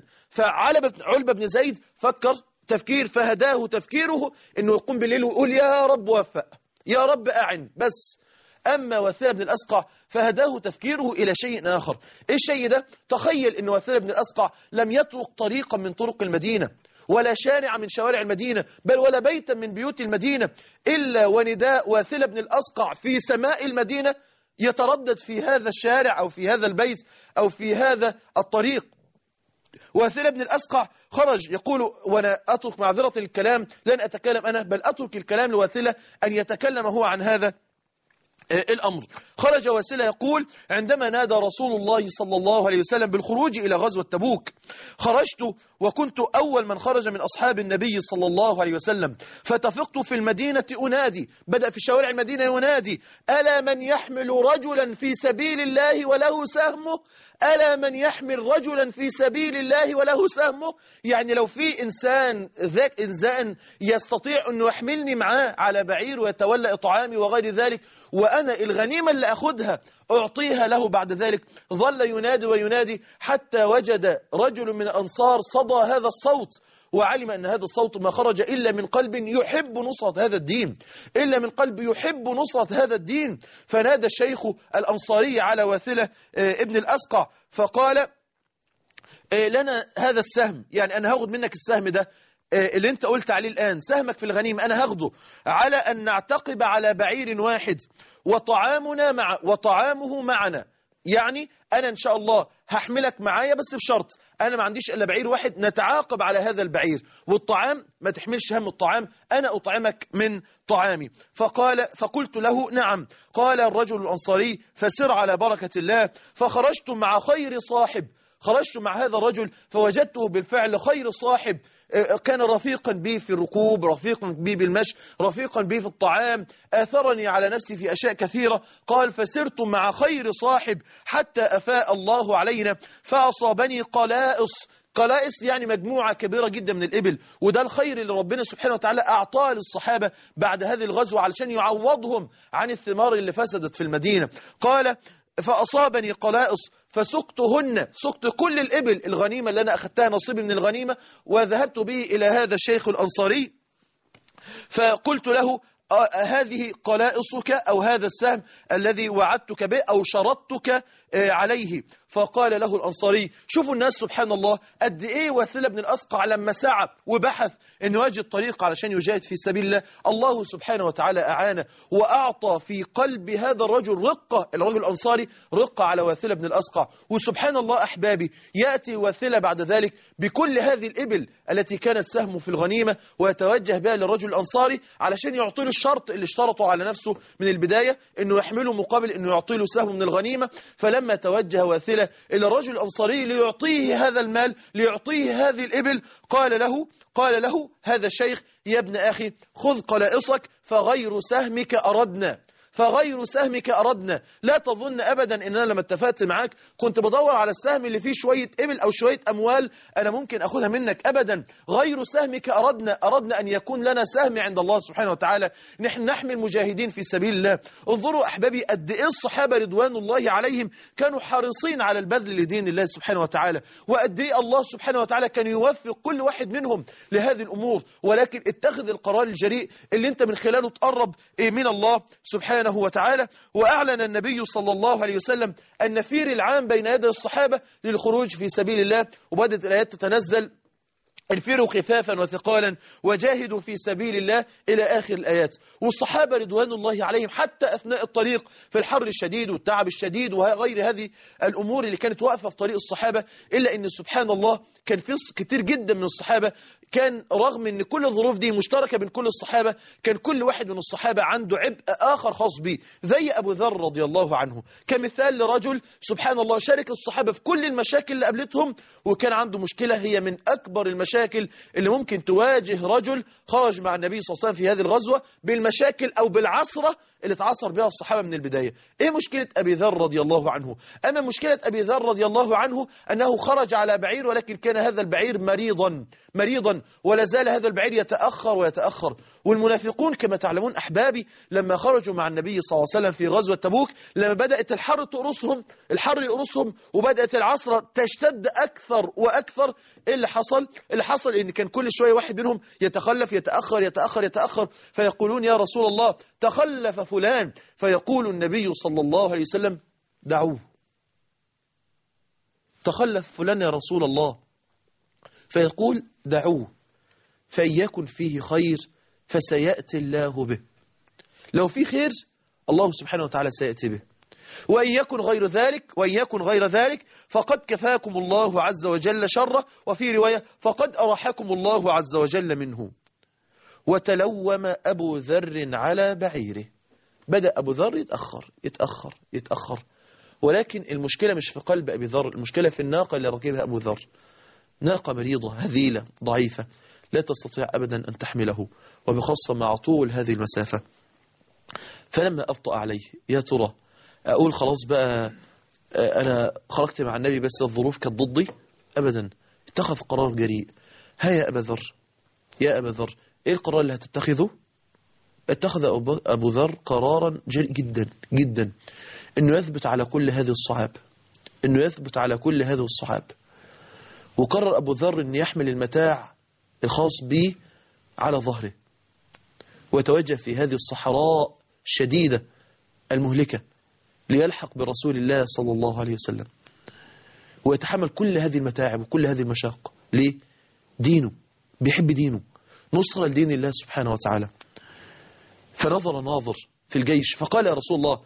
فعلبة بن زيد فكر تفكير فهداه تفكيره أنه يقوم بالليل ويقول يا رب وفق، يا رب أعن بس. أما واثلة بن الأسقع فهداه تفكيره إلى شيء آخر. إيه الشيء ده؟ تخيل أن واثلة بن الأسقع لم يطرق طريقا من طرق المدينة، ولا شارع من شوارع المدينة، بل ولا بيتا من بيوت المدينة، إلا ونداء واثلة بن الأسقع في سماء المدينة يتردد في هذا الشارع أو في هذا البيت أو في هذا الطريق. واثلة بن الأسقع خرج يقول، وأنا أترك معذرة الكلام، لن أتكلم أنا بل أترك الكلام لواثلة أن يتكلم هو عن هذا الأمر. خرج واثلة يقول: عندما نادى رسول الله صلى الله عليه وسلم بالخروج إلى غزوة تبوك، خرجت وكنت أول من خرج من أصحاب النبي صلى الله عليه وسلم، فتفقت في المدينة أنادي، بدأ في شوارع المدينة ينادي: ألا من يحمل رجلا في سبيل الله وله سهمه، ألا من يحمل رجلا في سبيل الله وله سهمه. يعني لو في إنسان يستطيع أنه يحملني معاه على بعير ويتولى إطعامي وغير ذلك، وأنا الغنيمة اللي أخذها أعطيها له بعد ذلك. ظل ينادي وينادي حتى وجد رجل من الأنصار صدى هذا الصوت، وعلم أن هذا الصوت ما خرج إلا من قلب يحب نصرة هذا الدين، إلا من قلب يحب نصرة هذا الدين. فنادى الشيخ الأنصاري على واثلة ابن الأسقع فقال: لنا هذا السهم، يعني أنا هاخد منك السهم ده، اللي انت قلت عليه الآن سهمك في الغنيمة أنا هاخده على أن نعتقب على بعير واحد وطعامه معنا. يعني أنا إن شاء الله هحملك معايا بس بشرط أنا ما عنديش إلا بعير واحد نتعاقب على هذا البعير، والطعام ما تحملش هم الطعام، أنا أطعمك من طعامي. فقلت له نعم. قال الرجل الأنصاري فسر على بركة الله. فخرجت مع خير صاحب، خرجت مع هذا الرجل فوجدته بالفعل خير صاحب، كان رفيقا بي في الركوب، رفيقا بي بالمشي، رفيقا بي في الطعام، آثرني على نفسي في أشياء كثيرة. قال فسرت مع خير صاحب حتى أفاء الله علينا فأصابني قلائص. قلائص يعني مجموعة كبيرة جدا من الإبل، وده الخير اللي ربنا سبحانه وتعالى أعطاه للصحابة بعد هذه الغزوة علشان يعوضهم عن الثمار اللي فسدت في المدينة. قال فأصابني قلائص فسقتهن، سقت كل الإبل الغنيمة اللي أنا أخذتها نصيبي من الغنيمة، وذهبت به إلى هذا الشيخ الأنصاري فقلت له هذه قلائصك أو هذا السهم الذي وعدتك به أو شرطتك عليه. فقال له الأنصاري شوفوا الناس سبحان الله قد إيه وثيلة بن الأسقع لما سعى وبحث أنه يجد طريق علشان يجاهد في سبيل الله، الله سبحانه وتعالى أعانه وأعطى في قلب هذا الرجل رقة، الرجل الأنصاري رقة على وثيلة بن الأسقع. وسبحان الله أحبابي يأتي وثيلة بعد ذلك بكل هذه الإبل التي كانت سهمه في الغنيمة ويتوجه بها للرجل الأنصاري علشان يعطي له الشرط اللي اشترطه على نفسه من البداية أنه يحمله مقابل أنه يعطي له سهم من الغنيمة. فلما توجه وثيلة إلى الرجل الأنصاري ليعطيه هذا المال، ليعطيه هذه الإبل، قال له هذا الشيخ يا ابن أخي خذ قلائصك فغير سهمك أردنا، فغير سهمك أردنا. لا تظن أبدا إن أنا لما اتفقت معاك كنت بدور على السهم اللي فيه شوية إبل أو شوية أموال أنا ممكن أخذها منك، أبدا. غير سهمك أردنا أن يكون لنا سهم عند الله سبحانه وتعالى، نحن نحمي المجاهدين في سبيل الله. انظروا أحبابي قد إيه الصحابة رضوان الله عليهم كانوا حريصين على البذل لدين الله سبحانه وتعالى، وقد إيه الله سبحانه وتعالى كان يوفق كل واحد منهم لهذه الأمور. ولكن اتخذ القرار الجريء اللي انت من خلاله تقرب من الله سبحانه وتعالى. وأعلن النبي صلى الله عليه وسلم النفير العام بين يدي الصحابة للخروج في سبيل الله، وبدأت الآيات تتنزل انفروا خفافا وثقالا وجاهدوا في سبيل الله إلى آخر الآيات. والصحابة رضوان الله عليهم حتى أثناء الطريق في الحر الشديد والتعب الشديد وغير هذه الأمور اللي كانت واقفة في طريق الصحابة، إلا أن سبحان الله كان في كتير جدا من الصحابة كان رغم أن كل الظروف دي مشتركة بين كل الصحابة، كان كل واحد من الصحابة عنده عبء آخر خاص به، زي أبو ذر رضي الله عنه كمثال لرجل سبحان الله شارك الصحابة في كل المشاكل اللي قابلتهم، وكان عنده مشكلة هي من أكبر المشاكل اللي ممكن تواجه رجل خرج مع النبي صلى الله عليه وسلم في هذه الغزوة، بالمشاكل أو بالعصرة اللي اتعصر بها الصحابة من البداية. إيه مشكلة أبي ذر رضي الله عنه؟ أما مشكلة أبي ذر رضي الله عنه أنه خرج على بعير، ولكن كان هذا البعير مريضا ولا زال هذا البعير يتأخر. والمنافقون كما تعلمون أحبابي لما خرجوا مع النبي صلى الله عليه وسلم في غزوة تبوك، لما بدأت الحر يقرصهم وبدأت العصرة تشتد أكثر وأكثر، اللي حصل إن كان كل شوية واحد منهم يتخلف يتأخر فيقولون يا رسول الله تخلف فلان، فيقول النبي صلى الله عليه وسلم دعوه. تخلف فلان يا رسول الله، فيقول دعوه فإن يكن فيه خير فسيأتي الله به، لو في خير الله سبحانه وتعالى سيأتي به، وإن يكن غير ذلك فقد كفاكم الله عز وجل شره، وفي رواية فقد أرحكم الله عز وجل منه. وتلوم أبو ذر على بعيره، بدأ أبو ذر يتأخر، ولكن المشكلة مش في قلب أبي ذر، المشكلة في الناقة اللي ركبها أبو ذر، ناقة مريضة هذيلة ضعيفة لا تستطيع أبدا أن تحمله، وبخاصة مع طول هذه المسافة. فلما أبطأ عليه يا ترى أقول خلاص بقى أنا خرجت مع النبي بس الظروف كانت ضدي، أبدا، اتخذ قرار جريء. يا أبا ذر إيه القرار اللي هتتخذه؟ اتخذ أبو ذر قرارا جريء جدا جدا إنه يثبت على كل هذه الصعاب، وقرر أبو ذر أن يحمل المتاع الخاص به على ظهره ويتوجه في هذه الصحراء الشديدة المهلكة ليلحق برسول الله صلى الله عليه وسلم، ويتحمل كل هذه المتاعب وكل هذه المشاق. ليه؟ دينه، بيحب دينه، نصرة لدين الله سبحانه وتعالى. فنظر ناظر في الجيش فقال يا رسول الله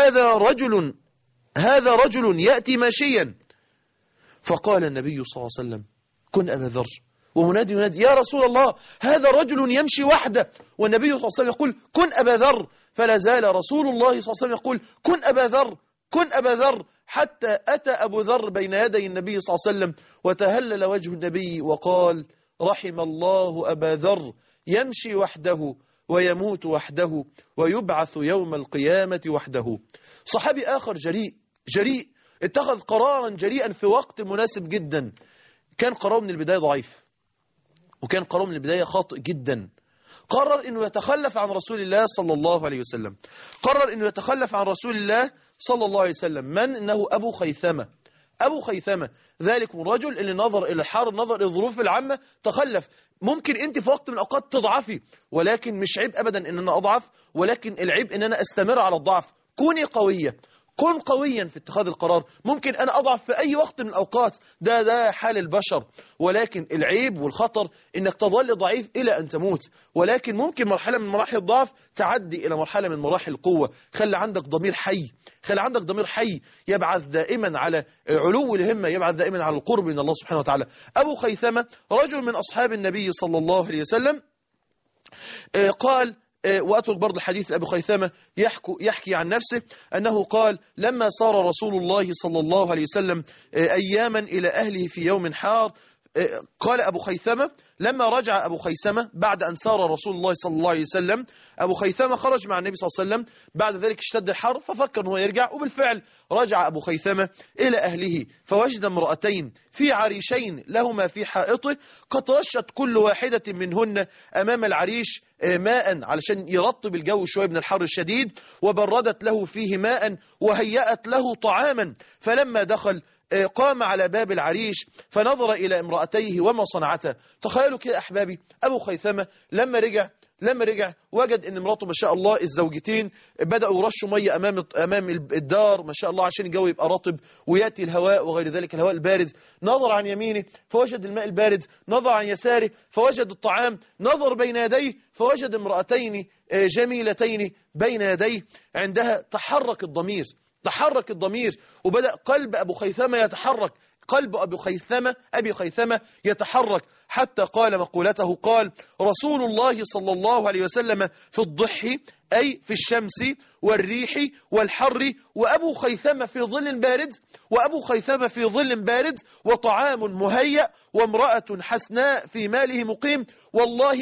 هذا رجل يأتي ماشيا. فقال النبي صلى الله عليه وسلم كن أبا ذر. ومنادي ينادي يا رسول الله هذا رجل يمشي وحده. والنبي صلى الله عليه وسلم يقول كن أبا ذر. فلا زال رسول الله صلى الله عليه وسلم يقول كن أبا ذر كن أبا ذر، حتى أتى أبو ذر بين يدي النبي صلى الله عليه وسلم وتهلل وجه النبي وقال رحم الله أبا ذر يمشي وحده ويموت وحده ويبعث يوم القيامة وحده. صحابي آخر جريء اتخذ قرارا جريئا في وقت مناسب جدا. كان قراره من البداية ضعيف، وكان قراره من البداية خاطئ جدا. قرر أنه يتخلف عن رسول الله صلى الله عليه وسلم. قرر أنه يتخلف عن رسول الله صلى الله عليه وسلم. من؟ إنه أبو خيثمة. أبو خيثمة ذلك الرجل اللي نظر إلى الحال، نظر إلى الظروف العامة، تخلف. ممكن أنت في وقت من الأوقات تضعفي، ولكن مش عيب أبدا أن أنا أضعف، ولكن العيب أن أنا أستمر على الضعف. كوني قوية، كن قويا في اتخاذ القرار. ممكن أنا أضعف في أي وقت من الأوقات، ده حال البشر، ولكن العيب والخطر إنك تظل ضعيف إلى أن تموت. ولكن ممكن مرحلة من مراحل الضعف تعدي إلى مرحلة من مراحل القوة. خلي عندك ضمير حي، خلي عندك ضمير حي يبعث دائما على علو الهمة، يبعث دائما على القرب من الله سبحانه وتعالى. أبو خيثمة رجل من أصحاب النبي صلى الله عليه وسلم قال، وأترك برضو الحديث أبو خيثمة يحكي عن نفسه أنه قال لما صار رسول الله صلى الله عليه وسلم أياما إلى أهله في يوم حار، قال أبو خيثمة لما رجع أبو خيثمة بعد أن سار رسول الله صلى الله عليه وسلم، أبو خيثمة خرج مع النبي صلى الله عليه وسلم. بعد ذلك اشتد الحر ففكر أنه يرجع، وبالفعل رجع أبو خيثمة إلى أهله فوجد امرأتين في عريشين لهما في حائطه قد رشت كل واحدة منهن أمام العريش ماء علشان يرطب الجو شوية من الحر الشديد، وبردت له فيه ماء وهيأت له طعاما. فلما دخل قام على باب العريش فنظر إلى امرأتيه وما صنعته. تخيلوا كده أحبابي، أبو خيثمة لما رجع وجد ان مراته ما شاء الله الزوجتين بدأوا يرشوا مية أمام الدار ما شاء الله عشان الجو يبقى رطب ويأتي الهواء وغير ذلك الهواء البارد. نظر عن يمينه فوجد الماء البارد، نظر عن يساره فوجد الطعام، نظر بين يديه فوجد امرأتين جميلتين بين يديه. عندها تحرك الضمير وبدأ قلب أبو خيثمة يتحرك، قلب أبي خيثمة يتحرك، حتى قال مقولته، قال رسول الله صلى الله عليه وسلم في الضح أي في الشمس والريح والحر، وأبو خيثمة في ظل بارد وطعام مهيأ وامرأة حسناء في ماله مقيم، والله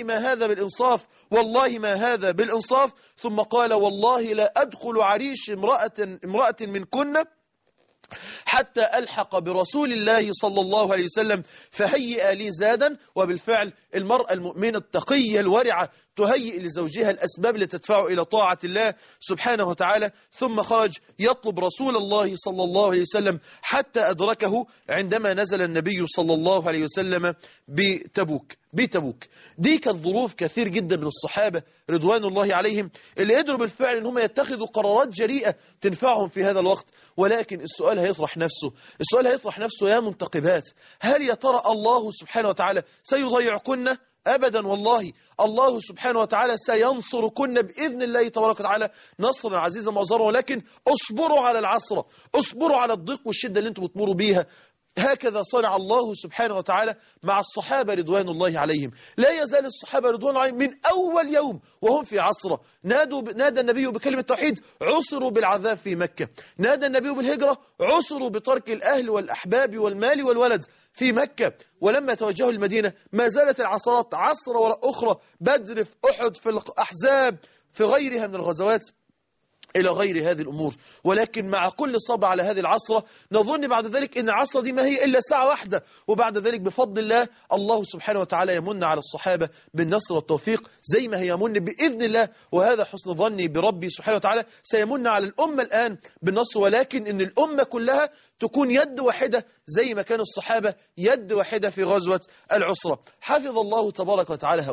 ما هذا بالإنصاف. ثم قال والله لا أدخل عريش امرأة منكن حتى ألحق برسول الله صلى الله عليه وسلم فهيئ لي زادا. وبالفعل المرأة المؤمنة التقية الورعة تهيئ لزوجها الأسباب لتدفعه إلى طاعة الله سبحانه وتعالى. ثم خرج يطلب رسول الله صلى الله عليه وسلم حتى أدركه عندما نزل النبي صلى الله عليه وسلم بتبوك. دي كانت ظروف كثير جدا من الصحابة رضوان الله عليهم اللي قدروا بالفعل ان هم يتخذوا قرارات جريئة تنفعهم في هذا الوقت. ولكن السؤال هيطرح نفسه يا منتقبات، هل يا ترى الله سبحانه وتعالى سيضيعكن؟ أبدا والله، الله سبحانه وتعالى سينصركن بإذن الله تبارك وتعالى نصرا عزيزا مؤزرا. ولكن اصبروا على العصرة، اصبروا على الضيق والشدة اللي انتم بتمروا بيها. هكذا صنع الله سبحانه وتعالى مع الصحابة رضوان الله عليهم. لا يزال الصحابة رضوان الله عليهم من أول يوم وهم في عصرة. نادى النبي بكلمة التوحيد عصروا بالعذاب في مكة، نادى النبي بالهجرة عصروا بترك الأهل والأحباب والمال والولد في مكة. ولما توجهوا المدينة ما زالت العصرات عصرة وراء أخرى، بدر، في أحد، في الأحزاب، في غيرها من الغزوات إلى غير هذه الأمور. ولكن مع كل صبر على هذه العصرة نظن بعد ذلك أن العصرة دي ما هي إلا ساعة واحدة، وبعد ذلك بفضل الله سبحانه وتعالى يمن على الصحابة بالنصر والتوفيق زي ما هي يمن بإذن الله. وهذا حسن ظني بربي سبحانه وتعالى، سيمن على الأمة الآن بالنصر، ولكن أن الأمة كلها تكون يد واحدة زي ما كان الصحابة يد واحدة في غزوة العسرة. حفظ الله تبارك وتعالى هؤلاء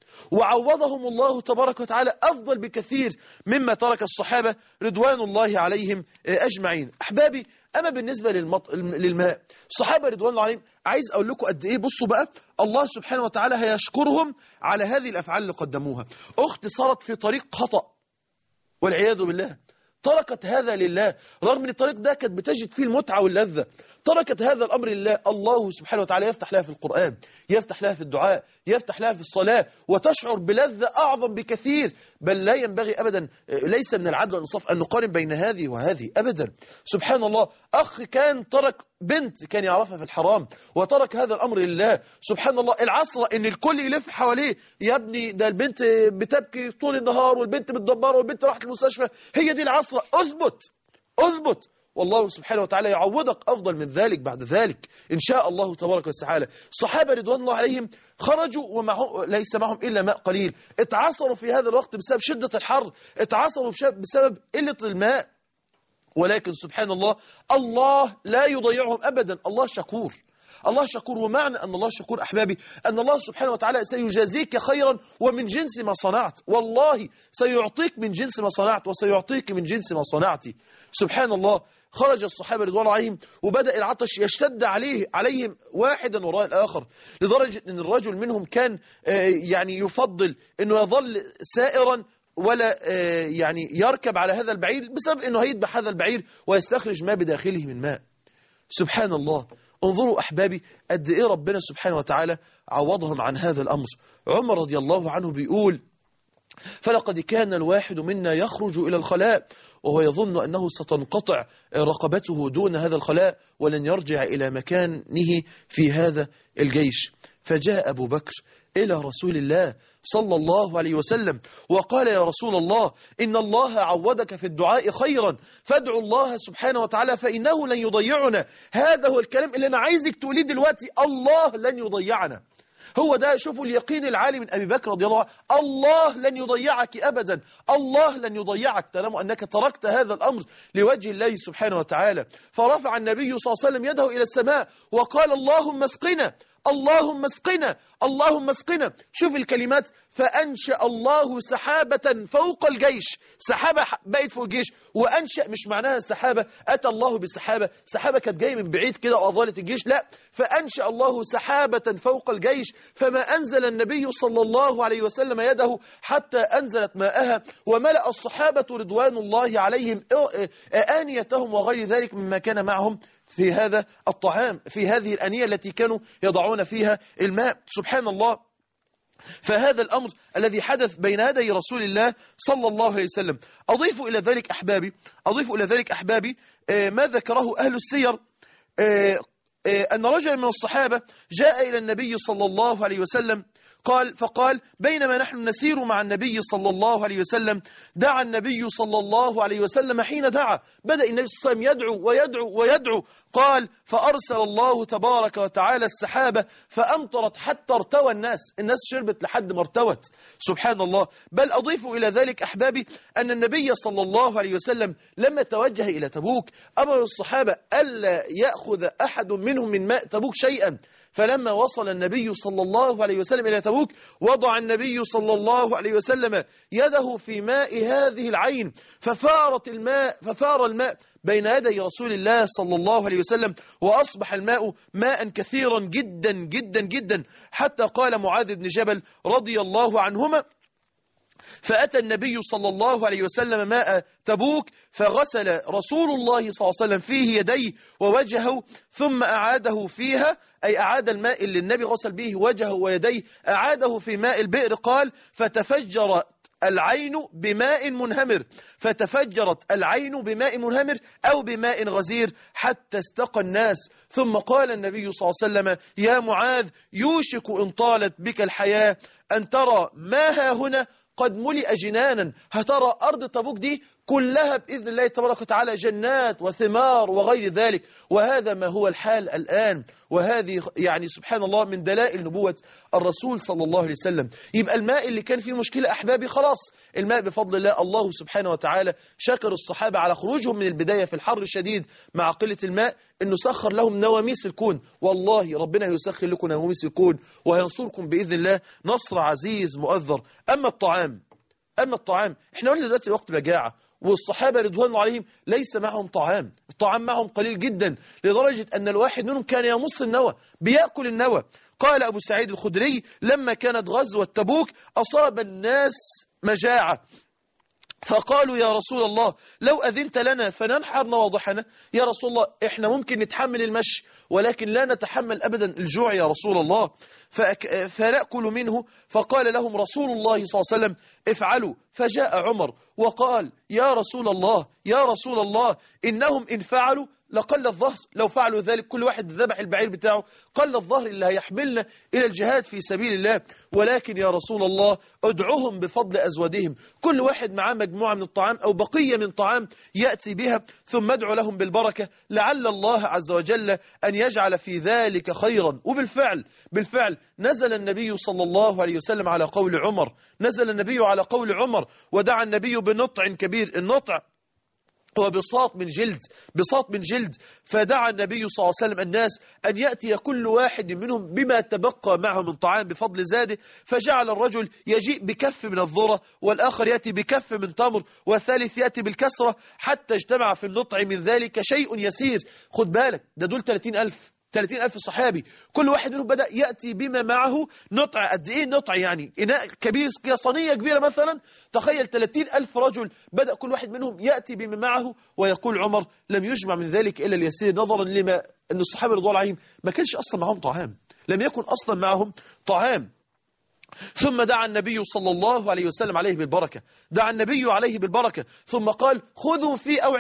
وعوضهم الله تبارك وتعالى أفضل بكثير مما ترك الصحابة رضوان الله عليهم أجمعين. أحبابي، أما بالنسبة للماء، الصحابة رضوان الله عليهم عايز أقول لكم قد إيه. بصوا بقى، الله سبحانه وتعالى هيشكرهم على هذه الأفعال اللي قدموها. أخت صارت في طريق خطأ والعياذ بالله، تركت هذا لله، رغم ان الطريق ده كانت بتجد فيه المتعة واللذة، تركت هذا الأمر لله. الله سبحانه وتعالى يفتح لها في القرآن، يفتح لها في الدعاء، يفتح لها في الصلاة، وتشعر بلذة أعظم بكثير. بل لا ينبغي أبدا، ليس من العدل والإنصاف أن نقارن بين هذه وهذه أبدا. سبحان الله، أخ كان ترك بنت كان يعرفها في الحرام وترك هذا الأمر لله. سبحان الله، العصرة إن الكل يلف حواليه، يا ابني ده البنت بتبكي طول النهار والبنت متدبرة والبنت راحت المستشفى، هي دي العصرة. أثبت والله سبحانه وتعالى يعوضك أفضل من ذلك بعد ذلك إن شاء الله تبارك وتعالى. الصحابة رضوان الله عليهم خرجوا ومعهم ليس معهم إلا ماء قليل، اتعصروا في هذا الوقت بسبب شدة الحر، اتعصروا بسبب قلة الماء، ولكن سبحان الله، الله لا يضيعهم أبدا. الله شكور، الله شكور. ومعنى أن الله شكور أحبابي أن الله سبحانه وتعالى سيجازيك خيرا ومن جنس ما صنعت، والله سيعطيك من جنس ما صنعت وسيعطيك من جنس ما صنعت. سبحان الله. خرج الصحابة رضوان الله عليهم وبدأ العطش يشتد عليهم واحدا وراء الآخر، لدرجة أن الرجل منهم كان يعني يفضل أنه يظل سائرا ولا يعني يركب على هذا البعير، بسبب أنه هيذبح هذا البعير ويستخرج ما بداخله من ماء. سبحان الله. انظروا أحبابي قد إيه ربنا سبحانه وتعالى عوضهم عن هذا الأمر. عمر رضي الله عنه بيقول: فلقد كان الواحد منا يخرج إلى الخلاء وهو يظن أنه ستنقطع رقبته دون هذا الخلاء ولن يرجع إلى مكانه في هذا الجيش، فجاء أبو بكر إلى رسول الله صلى الله عليه وسلم وقال: يا رسول الله، إن الله عودك في الدعاء خيرا، فادعوا الله سبحانه وتعالى فإنه لن يضيعنا. هذا هو الكلام اللي أنا عايزك تقوليه دلوقتي، الله لن يضيعنا. هو ده، شوفوا اليقين العالي من أبي بكر رضي الله عنه، الله لن يضيعك أبدا، الله لن يضيعك طالما أنك تركت هذا الأمر لوجه الله سبحانه وتعالى. فرفع النبي صلى الله عليه وسلم يده إلى السماء وقال: اللهم اسقنا، اللهم اسقنا، اللهم اسقنا. شوف الكلمات: فأنشأ الله سحابة فوق الجيش، سحابة بقت فوق الجيش. وأنشأ مش معناها سحابة أتى الله بسحابة، سحابة كانت جاية من بعيد كده وأظلت الجيش، لا، فأنشأ الله سحابة فوق الجيش، فما أنزل النبي صلى الله عليه وسلم يده حتى أنزلت ماءها، وملأ الصحابة رضوان الله عليهم آنيتهم وغير ذلك مما كان معهم في هذا الطعام، في هذه الأنية التي كانوا يضعون فيها الماء. سبحان الله. فهذا الأمر الذي حدث بين يدي رسول الله صلى الله عليه وسلم. أضيف إلى ذلك أحبابي ما ذكره أهل السير، أن رجل من الصحابة جاء إلى النبي صلى الله عليه وسلم فقال: بينما نحن نسير مع النبي صلى الله عليه وسلم دعا النبي صلى الله عليه وسلم. حين دعا بدأ النبي صلى الله عليه وسلم يدعو ويدعو. قال: فأرسل الله تبارك وتعالى السحابة فأمطرت حتى ارتوى الناس شربت لحد ما ارتوت. سبحان الله. بل أضيف إلى ذلك أحبابي أن النبي صلى الله عليه وسلم لما توجه إلى تبوك أمر الصحابة ألا يأخذ أحد منهم من ماء تبوك شيئا. فلما وصل النبي صلى الله عليه وسلم إلى تبوك وضع النبي صلى الله عليه وسلم يده في ماء هذه العين، ففار الماء بين يدي رسول الله صلى الله عليه وسلم، وأصبح الماء ماء كثيرا جدا جدا جدا، حتى قال معاذ بن جبل رضي الله عنهما: فأتى النبي صلى الله عليه وسلم ماء تبوك فغسل رسول الله صلى الله عليه وسلم فيه يديه ووجهه ثم أعاده فيها، أي أعاد الماء اللي النبي غسل به وجهه ويديه أعاده في ماء البئر. قال: فتفجرت العين بماء منهمر أو بماء غزير حتى استقى الناس. ثم قال النبي صلى الله عليه وسلم: يا معاذ، يوشك إن طالت بك الحياة أن ترى ما ها هنا قد ملئ جنانا. هترى أرض تبوك دي كلها بإذن الله تبارك وتعالى جنات وثمار وغير ذلك. وهذا ما هو الحال الآن، وهذه يعني سبحان الله من دلائل نبوة الرسول صلى الله عليه وسلم. يبقى الماء اللي كان فيه مشكلة أحبابي خلاص الماء بفضل الله، الله سبحانه وتعالى شكر الصحابة على خروجهم من البداية في الحر الشديد مع قلة الماء، إنه سخر لهم نواميس الكون. والله ربنا يسخر لكم نواميس الكون وينصركم بإذن الله نصر عزيز مؤذر. أما الطعام احنا قلنا دلوقتي وقت مجاعة، والصحابة رضوان الله عليهم ليس معهم طعام، الطعام معهم قليل جدا لدرجة أن الواحد منهم كان يمص النوى، بيأكل النوى. قال أبو سعيد الخدري لما كانت غزوة تبوك أصاب الناس مجاعة، فقالوا يا رسول الله لو أذنت لنا فننحر نواضحنا. يا رسول الله احنا ممكن نتحمل المشي ولكن لا نتحمل أبدا الجوع يا رسول الله، فنأكل منه. فقال لهم رسول الله صلى الله عليه وسلم افعلوا. فجاء عمر وقال يا رسول الله إنهم إن فعلوا لقل الظهر، لو فعلوا ذلك كل واحد ذبح البعير بتاعه قل الظهر اللي هيحملنا إلى الجهاد في سبيل الله. ولكن يا رسول الله ادعوهم بفضل أزودهم، كل واحد معاه مجموعة من الطعام أو بقية من طعام يأتي بها، ثم ادعو لهم بالبركة لعل الله عز وجل أن يجعل في ذلك خيرا. بالفعل نزل النبي صلى الله عليه وسلم على قول عمر، ودعا النبي بنطع كبير. النطع هو بساط من جلد. فدعا النبي صلى الله عليه وسلم الناس أن يأتي كل واحد منهم بما تبقى معه من طعام بفضل زاده. فجعل الرجل يجيء بكف من الذرة، والآخر يأتي بكف من تمر، والثالث يأتي بالكسرة، حتى اجتمع في النطع من ذلك شيء يسير. خد بالك ده دول 30,000 صحابي، كل واحد منهم بدأ يأتي بما معه نطع. قد إيه نطع؟ يعني إناء كبير، صينية كبيرة مثلا. تخيل 30,000 رجل بدأ كل واحد منهم يأتي بما معه. ويقول عمر لم يجمع من ذلك إلا اليسير، نظرا لما أن الصحابة رضوان الله عليهم ما كانش أصلا معهم طعام، لم يكن أصلا معهم طعام. ثم دعا النبي صلى الله عليه وسلم عليه بالبركة، ثم قال خذوا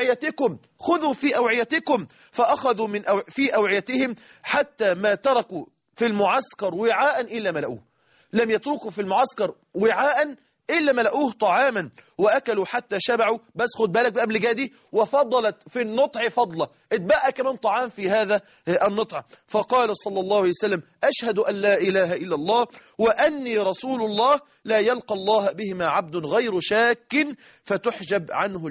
في أوعيتكم. فأخذوا في أوعيتهم حتى ما تركوا في المعسكر وعاء إلا ملأوه، لم يتركوا في المعسكر وعاء إلا ملأوه طعاما، وأكلوا حتى شبعوا. بس خد بالك بقى قبل جادي، وفضلت في النطع فضلة، اتبقى كمان طعام في هذا النطع. فقال صلى الله عليه وسلم أشهد أن لا إله إلا الله وأني رسول الله، لا يلقى الله بهما عبد غير شاك فتحجب عنه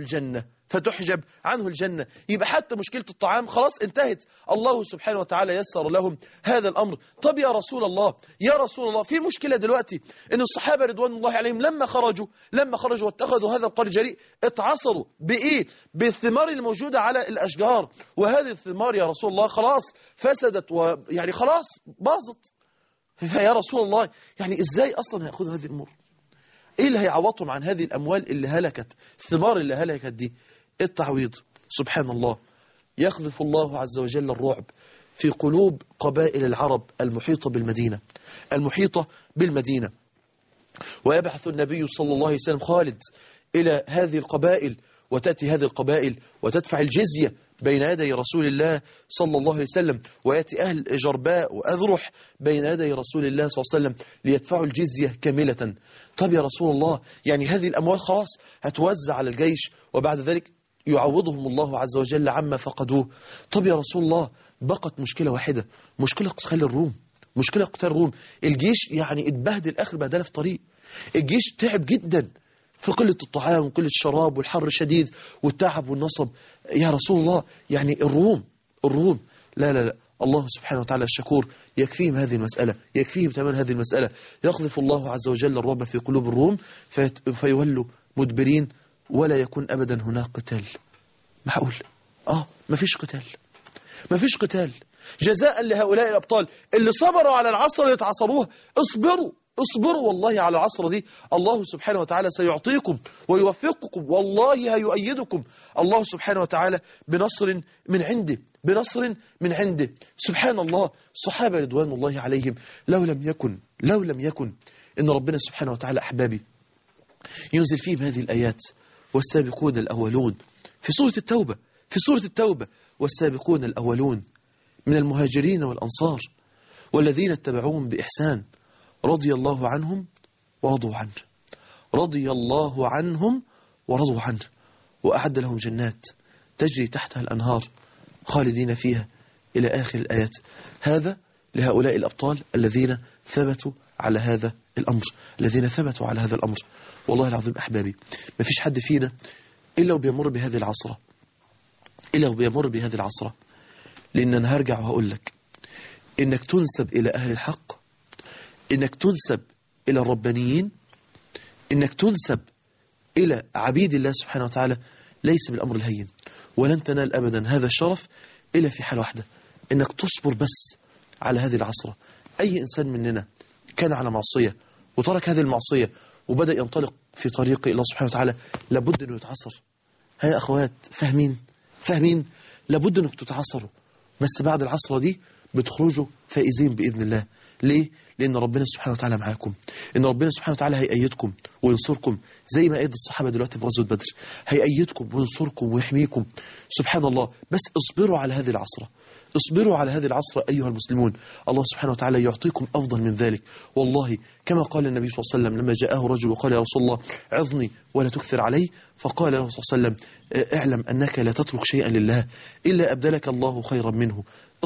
الجنة. يبقى حتى مشكلة الطعام خلاص انتهت، الله سبحانه وتعالى يسر لهم هذا الأمر. طب يا رسول الله في مشكلة دلوقتي، إن الصحابة رضوان الله عليهم لما خرجوا واتخذوا هذا القول الجريء اتعصروا بإيه؟ بالثمار الموجودة على الأشجار، وهذه الثمار يا رسول الله خلاص فسدت ويعني خلاص باظت. فيا رسول الله يعني إزاي أصلا هيأخذوا هذه الأمور؟ إيه اللي هيعوضهم عن هذه الأموال اللي هلكت، الثمار اللي هلكت دي؟ التعويض. سبحان الله، يقذف الله عز وجل الرعب في قلوب قبائل العرب المحيطة بالمدينة، ويبحث النبي صلى الله عليه وسلم خالد إلى هذه القبائل، وتأتي هذه القبائل وتدفع الجزية بين يدي رسول الله صلى الله عليه وسلم، ويأتي أهل جرباء وأذرح بين يدي رسول الله صلى الله عليه وسلم ليدفعوا الجزية كاملة. طب يا رسول الله يعني هذه الأموال خلاص هتوزع على الجيش، وبعد ذلك يعوضهم الله عز وجل عما فقدوه. طب يا رسول الله بقت مشكلة واحدة، مشكلة قتال الروم. الجيش يعني اتبهدل آخر بهدلة في طريق، الجيش تعب جدا في قلة الطعام وقلة الشراب والحر الشديد والتعب والنصب. يا رسول الله يعني الروم لا الله سبحانه وتعالى الشكور يكفيهم تمام هذه المسألة. يقذف الله عز وجل الرعب في قلوب الروم فيولوا مدبرين، ولا يكون أبدا هناك قتال. معقول؟ مفيش قتال جزاء لهؤلاء الأبطال اللي صبروا على العصر اللي اتعصروها. اصبروا والله على العصر دي، الله سبحانه وتعالى سيعطيكم ويوفقكم، والله هيؤيدكم الله سبحانه وتعالى بنصر من عنده. سبحان الله، الصحابة رضوان الله عليهم لو لم يكن إن ربنا سبحانه وتعالى أحبابي ينزل فيهم هذه الآيات، والسابقون الأولون في سورة التوبة والسابقون الأولون من المهاجرين والأنصار والذين اتبعوهم بإحسان رضي الله عنهم ورضوا عنه وأعد لهم جنات تجري تحتها الأنهار خالدين فيها إلى آخر الآيات. هذا لهؤلاء الأبطال الذين ثبتوا على هذا الأمر، الذين ثبتوا على هذا الأمر. والله العظيم أحبابي ما فيش حد فينا إلا وبيمر بهذه العصرة، إلا وبيمر بهذه العصرة. لأن أنا هرجع وهقول لك إنك تنسب إلى أهل الحق، إنك تنسب إلى الربانيين، إنك تنسب إلى عبيد الله سبحانه وتعالى ليس بالأمر الهين، ولن تنال أبدا هذا الشرف إلا في حال واحدة، إنك تصبر بس على هذه العصرة. أي إنسان مننا كان على معصية وترك هذه المعصية وبدأ ينطلق في طريق الله سبحانه وتعالى لابد أنه يتعصر. هيا أخوات فاهمين لابد أنك تتعصروا، بس بعد العصرة دي بتخرجوا فائزين بإذن الله. ليه؟ لأن ربنا سبحانه وتعالى معاكم، إن ربنا سبحانه وتعالى هيأيدكم وينصركم زي ما أيد الصحابة دلوقتي في غزوة بدر، هيأيدكم وينصركم ويحميكم. سبحان الله. بس اصبروا على هذه العصرة، اصبروا على هذه العصرة أيها المسلمون. الله سبحانه وتعالى يعطيكم أفضل من ذلك والله. كما قال النبي صلى الله عليه وسلم لما جاءه رجل وقال يا رسول الله عظني ولا تكثر علي، فقال له صلى الله عليه وسلم اعلم أنك لا تترك شيئا لله إلا أبدلك الله خيرا منه.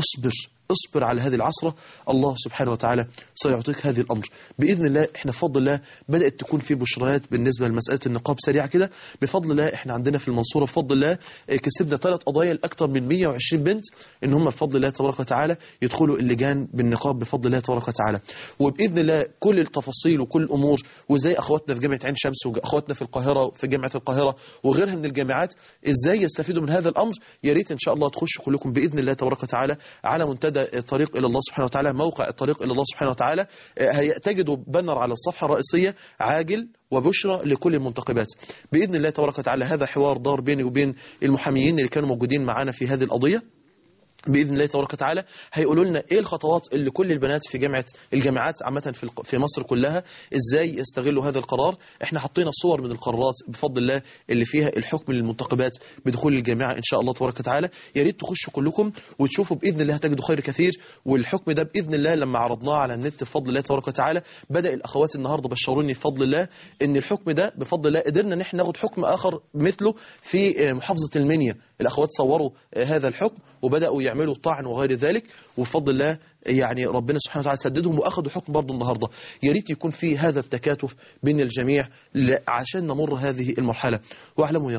اصبر على هذه العصرة، الله سبحانه وتعالى سيعطيك هذه الأمر بإذن الله. احنا بفضل الله بدأت تكون في بشرات بالنسبة لمسألة النقاب سريعة كده بفضل الله. احنا عندنا في المنصورة بفضل الله كسبنا 3 قضايا لأكثر من 120 بنت إن هم بفضل الله تبارك وتعالى يدخلوا اللجان بالنقاب بفضل الله تبارك وتعالى. وبإذن الله كل التفاصيل وكل الأمور وزي أخواتنا في جامعة عين شمس وأخواتنا في القاهرة في جامعة القاهرة وغيرها من الجامعات إزاي يستفيدوا من هذا الأمر. يا ريت إن شاء الله تخشوا كلكم بإذن الله تبارك وتعالى على منتدى الطريق إلى الله سبحانه وتعالى، موقع الطريق إلى الله سبحانه وتعالى. هتجدوا بانر على الصفحة الرئيسية عاجل وبشرى لكل المنتقبات بإذن الله تبارك وتعالى. هذا حوار دار بيني وبين المحاميين اللي كانوا موجودين معانا في هذه القضية بإذن الله تبارك وتعالى. هيقولوا لنا إيه الخطوات اللي كل البنات في الجامعات عامة في مصر كلها إزاي يستغلوا هذا القرار. إحنا حطينا صور من القرارات بفضل الله اللي فيها الحكم للمنتقبات بدخول الجامعة إن شاء الله تبارك وتعالى. يا ريت تخشوا كلكم وتشوفوا بإذن الله هتجدوا خير كثير. والحكم ده بإذن الله لما عرضناه على النت بفضل الله تبارك وتعالى بدأ الأخوات النهاردة بشروني بفضل الله إن الحكم ده بفضل الله قدرنا إن إحنا ناخد حكم آخر مثله في محافظة المنيا. الأخوات صوروا هذا الحكم وبدأوا يعملوا طعن وغير ذلك وبفضل الله يعني ربنا سبحانه وتعالى سددهم وأخذوا حكم برضه النهاردة. يا ريت يكون في هذا التكاتف بين الجميع عشان نمر هذه المرحلة. واعلموا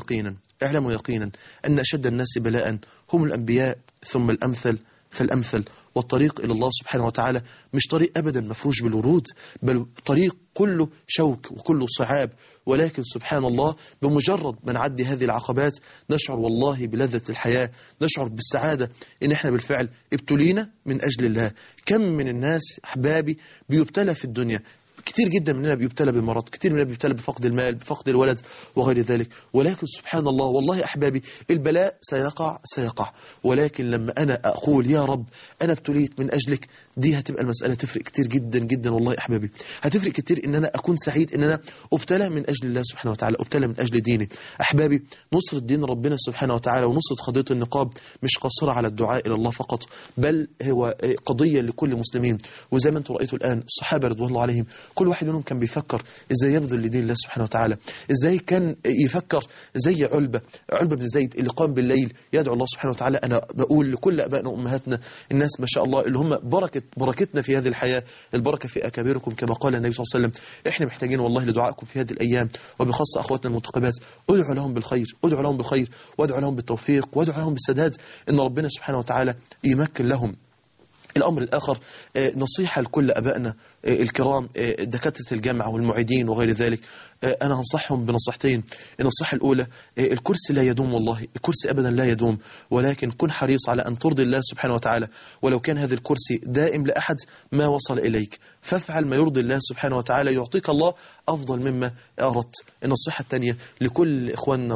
يقينا أن أشد الناس بلاء هم الأنبياء ثم الأمثل فالأمثل. والطريق إلى الله سبحانه وتعالى مش طريق أبدا مفروش بالورود، بل طريق كله شوك وكله صعاب. ولكن سبحان الله بمجرد ما نعدي هذه العقبات نشعر والله بلذة الحياة، نشعر بالسعادة إن إحنا بالفعل ابتلينا من أجل الله. كم من الناس أحبابي بيبتلى في الدنيا، كتير جدا مننا بيبتلى بمرض، كتير مننا بيبتلى بفقد المال بفقد الولد وغير ذلك. ولكن سبحان الله والله أحبابي البلاء سيقع، ولكن لما أنا أقول يا رب أنا ابتليت من أجلك دي هتبقى المسألة تفرق كتير جدا جدا والله أحبابي. هتفرق كتير إن أنا أكون سعيد إن أنا أبتلى من أجل الله سبحانه وتعالى، أبتلى من أجل ديني. أحبابي نصرة دين ربنا سبحانه وتعالى ونصرة قضية النقاب مش قصيرة على الدعاء إلى الله فقط، بل هو قضية لكل المسلمين. وزي ما أنتم رأيتوا الآن الصحابة رضوان الله عليهم كل واحد منهم كان بيفكر إزاي يبذل لدين الله سبحانه وتعالى، إزاي كان يفكر زي علبة بن زيد اللي قام بالليل يدعو الله سبحانه وتعالى. أنا بقول لكل أبائنا وأمهاتنا الناس ما شاء الله اللي هم بركتنا في هذه الحياة، البركة في أكابركم كما قال النبي صلى الله عليه وسلم. إحنا محتاجين والله لدعائكم في هذه الأيام وبخاصة أخواتنا المنتقبات. ادعوا لهم بالخير وادعوا لهم بالتوفيق وادعوا لهم بالسداد إن ربنا سبحانه وتعالى يمكن لهم. الأمر الآخر نصيحة لكل أبائنا الكرام دكاترة الجامعة والمعيدين وغير ذلك. أنا أنصحهم بنصيحتين. النصيحة الأولى الكرسي لا يدوم، والله الكرسي أبدا لا يدوم، ولكن كن حريص على أن ترضي الله سبحانه وتعالى. ولو كان هذا الكرسي دائم لأحد ما وصل إليك، فافعل ما يرضي الله سبحانه وتعالى يعطيك الله أفضل مما أردت. النصيحة الثانية لكل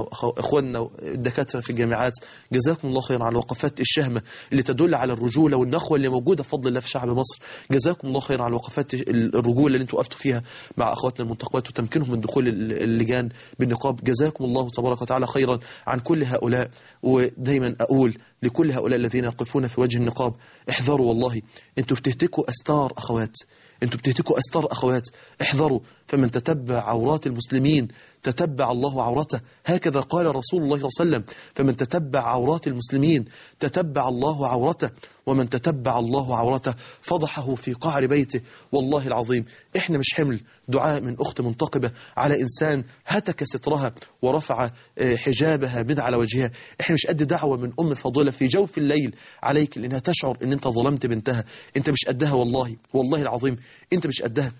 إخواننا الدكاترة في الجامعات، جزاكم الله خيرا على الوقفات الشهمة اللي تدل على الرجولة والنخوة اللي موجودة بفضل الله في شعب مصر. جزاكم الله خيرا على الوقفات الرجولة اللي انتوا وقفتوا فيها مع أخواتنا المنتقبات وتمكينهم من دخول اللجان بالنقاب. جزاكم الله تبارك وتعالى خيرا عن كل هؤلاء. ودايما أقول لكل هؤلاء الذين يقفون في وجه النقاب احذروا، والله انتوا بتهتكوا أستار أخوات، احذروا. فمن تتبع عورات المسلمين تتبع الله عورته، هكذا قال رسول الله صلى الله عليه وسلم: فمن تتبع عورات المسلمين تتبع الله عورته، ومن تتبع الله عورته فضحه في قعر بيته. والله العظيم احنا مش حمل دعاء من أخت منتقبة على إنسان هتك سترها ورفع حجابها من على وجهها. احنا مش قد دعوة من أم فاضلة في جوف الليل عليك لأنها تشعر ان انت ظلمت بنتها. انت مش قدها، والله العظيم انت مش قدها.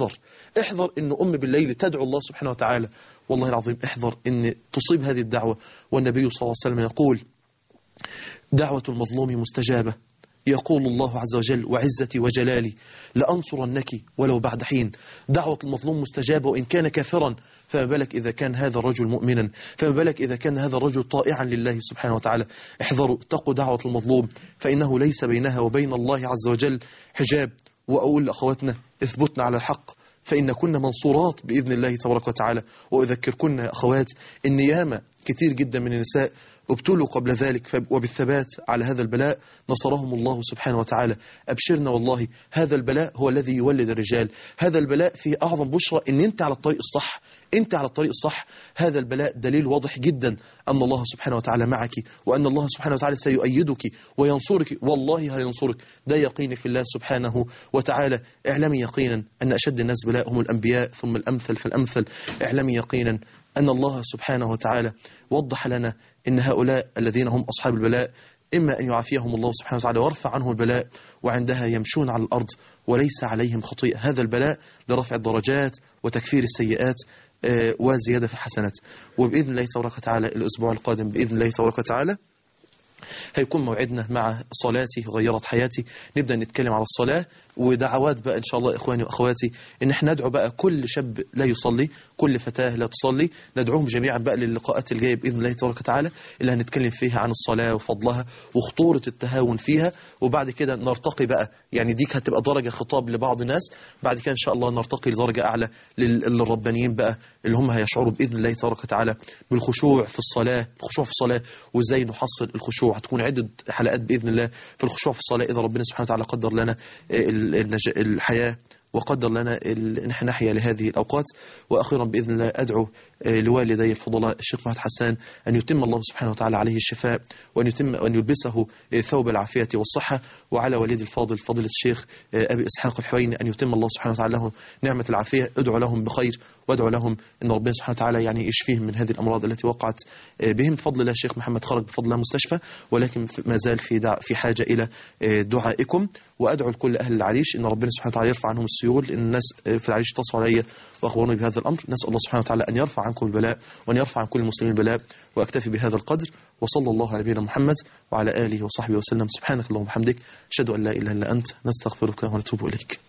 احذر ان أم بالليل تدعو الله سبحانه وتعالى. والله العظيم احذر ان تصيب هذه الدعوة. والنبي صلى الله عليه وسلم يقول: دعوة المظلوم مستجابة. يقول الله عز وجل: وعزتي وجلالي لأنصرنك ولو بعد حين. دعوة المظلوم مستجابة وإن كان كافرا، فما بالك إذا كان هذا الرجل مؤمنا، فما بالك إذا كان هذا الرجل طائعا لله سبحانه وتعالى. احذروا، اتقوا دعوة المظلوم، فإنه ليس بينها وبين الله عز وجل حجاب. وأقول لأخواتنا: اثبتنا على الحق، فإن كنا منصورات بإذن الله تبارك وتعالى. وأذكركن يا أخوات إن ياما كثير جدا من النساء ابتلوا قبل ذلك، وبالثبات على هذا البلاء نصرهم الله سبحانه وتعالى. أبشرنا، والله هذا البلاء هو الذي يولد الرجال. هذا البلاء فيه أعظم بشرى إن أنت على الطريق الصح، أنت على الطريق الصح. هذا البلاء دليل واضح جدا أن الله سبحانه وتعالى معك، وأن الله سبحانه وتعالى سيؤيدك وينصرك. والله هينصرك، ده يقين في الله سبحانه وتعالى. اعلمي يقينا أن أشد الناس بلاء هم الأنبياء ثم الأمثل فالأمثل. اعلمي يقينا أن الله سبحانه وتعالى وضح لنا إن هؤلاء الذين هم أصحاب البلاء إما أن يعافيهم الله سبحانه وتعالى ويرفع عنهم البلاء، وعندها يمشون على الأرض وليس عليهم خطيئة. هذا البلاء لرفع الدرجات وتكفير السيئات وزيادة في الحسنات. وبإذن الله تبارك وتعالى الأسبوع القادم بإذن الله تبارك وتعالى هيكون موعدنا مع صلاتي غيرت حياتي. نبدأ نتكلم على الصلاة ودعوات بقى إن شاء الله إخواني وأخواتي، إن احنا ندعو بقى كل شاب لا يصلي، كل فتاة لا تصلي، ندعوهم جميعا بقى للقاءات الجاية بإذن الله تبارك وتعالى اللي هنتكلم فيها عن الصلاة وفضلها وخطورة التهاون فيها. وبعد كده نرتقي بقى، يعني ديك هتبقى درجة خطاب لبعض الناس، بعد كده إن شاء الله نرتقي لدرجة أعلى للربانيين بقى اللي هم هيشعروا بإذن الله تبارك وتعالى بالخشوع في الصلاة، الخشوع في الصلاة وإزاي نحصل الخشوع. هتكون عدة حلقات بإذن الله في الخشوع في الصلاة إذا ربنا سبحانه وتعالى قدر لنا الحياة وقدر لنا أن احنا نحيا لهذه الأوقات. وأخيرا بإذن الله أدعو لوالدي الفضلاء الشيخ مهد حسان أن يتم الله سبحانه وتعالى عليه الشفاء، وأن يلبسه ثوب العافية والصحة، وعلى والدي الفاضل فضيلة الشيخ أبي إسحاق الحويني أن يتم الله سبحانه وتعالى له نعمة العافية. ادعو لهم بخير، وادعو لهم أن ربنا سبحانه وتعالى يعني يشفيهم من هذه الأمراض التي وقعت بهم. بفضل الله الشيخ محمد خرج بفضل الله مستشفى، ولكن ما زال في حاجة إلى دعائكم. وأدعو لكل أهل العريش أن ربنا سبحانه وتعالى يرفع عنهم السيول، لأن الناس في العريش اتصلوا علي وأخبروني بهذا الأمر. نسأل الله سبحانه وتعالى أن يرفع عنكم البلاء وأن يرفع عن كل المسلمين البلاء. وأكتفي بهذا القدر، وصلى الله على نبينا محمد وعلى آله وصحبه وسلم. سبحانك اللهم وبحمدك، أشهد أن لا إله إلا أنت، نستغفرك ونتوب إليك.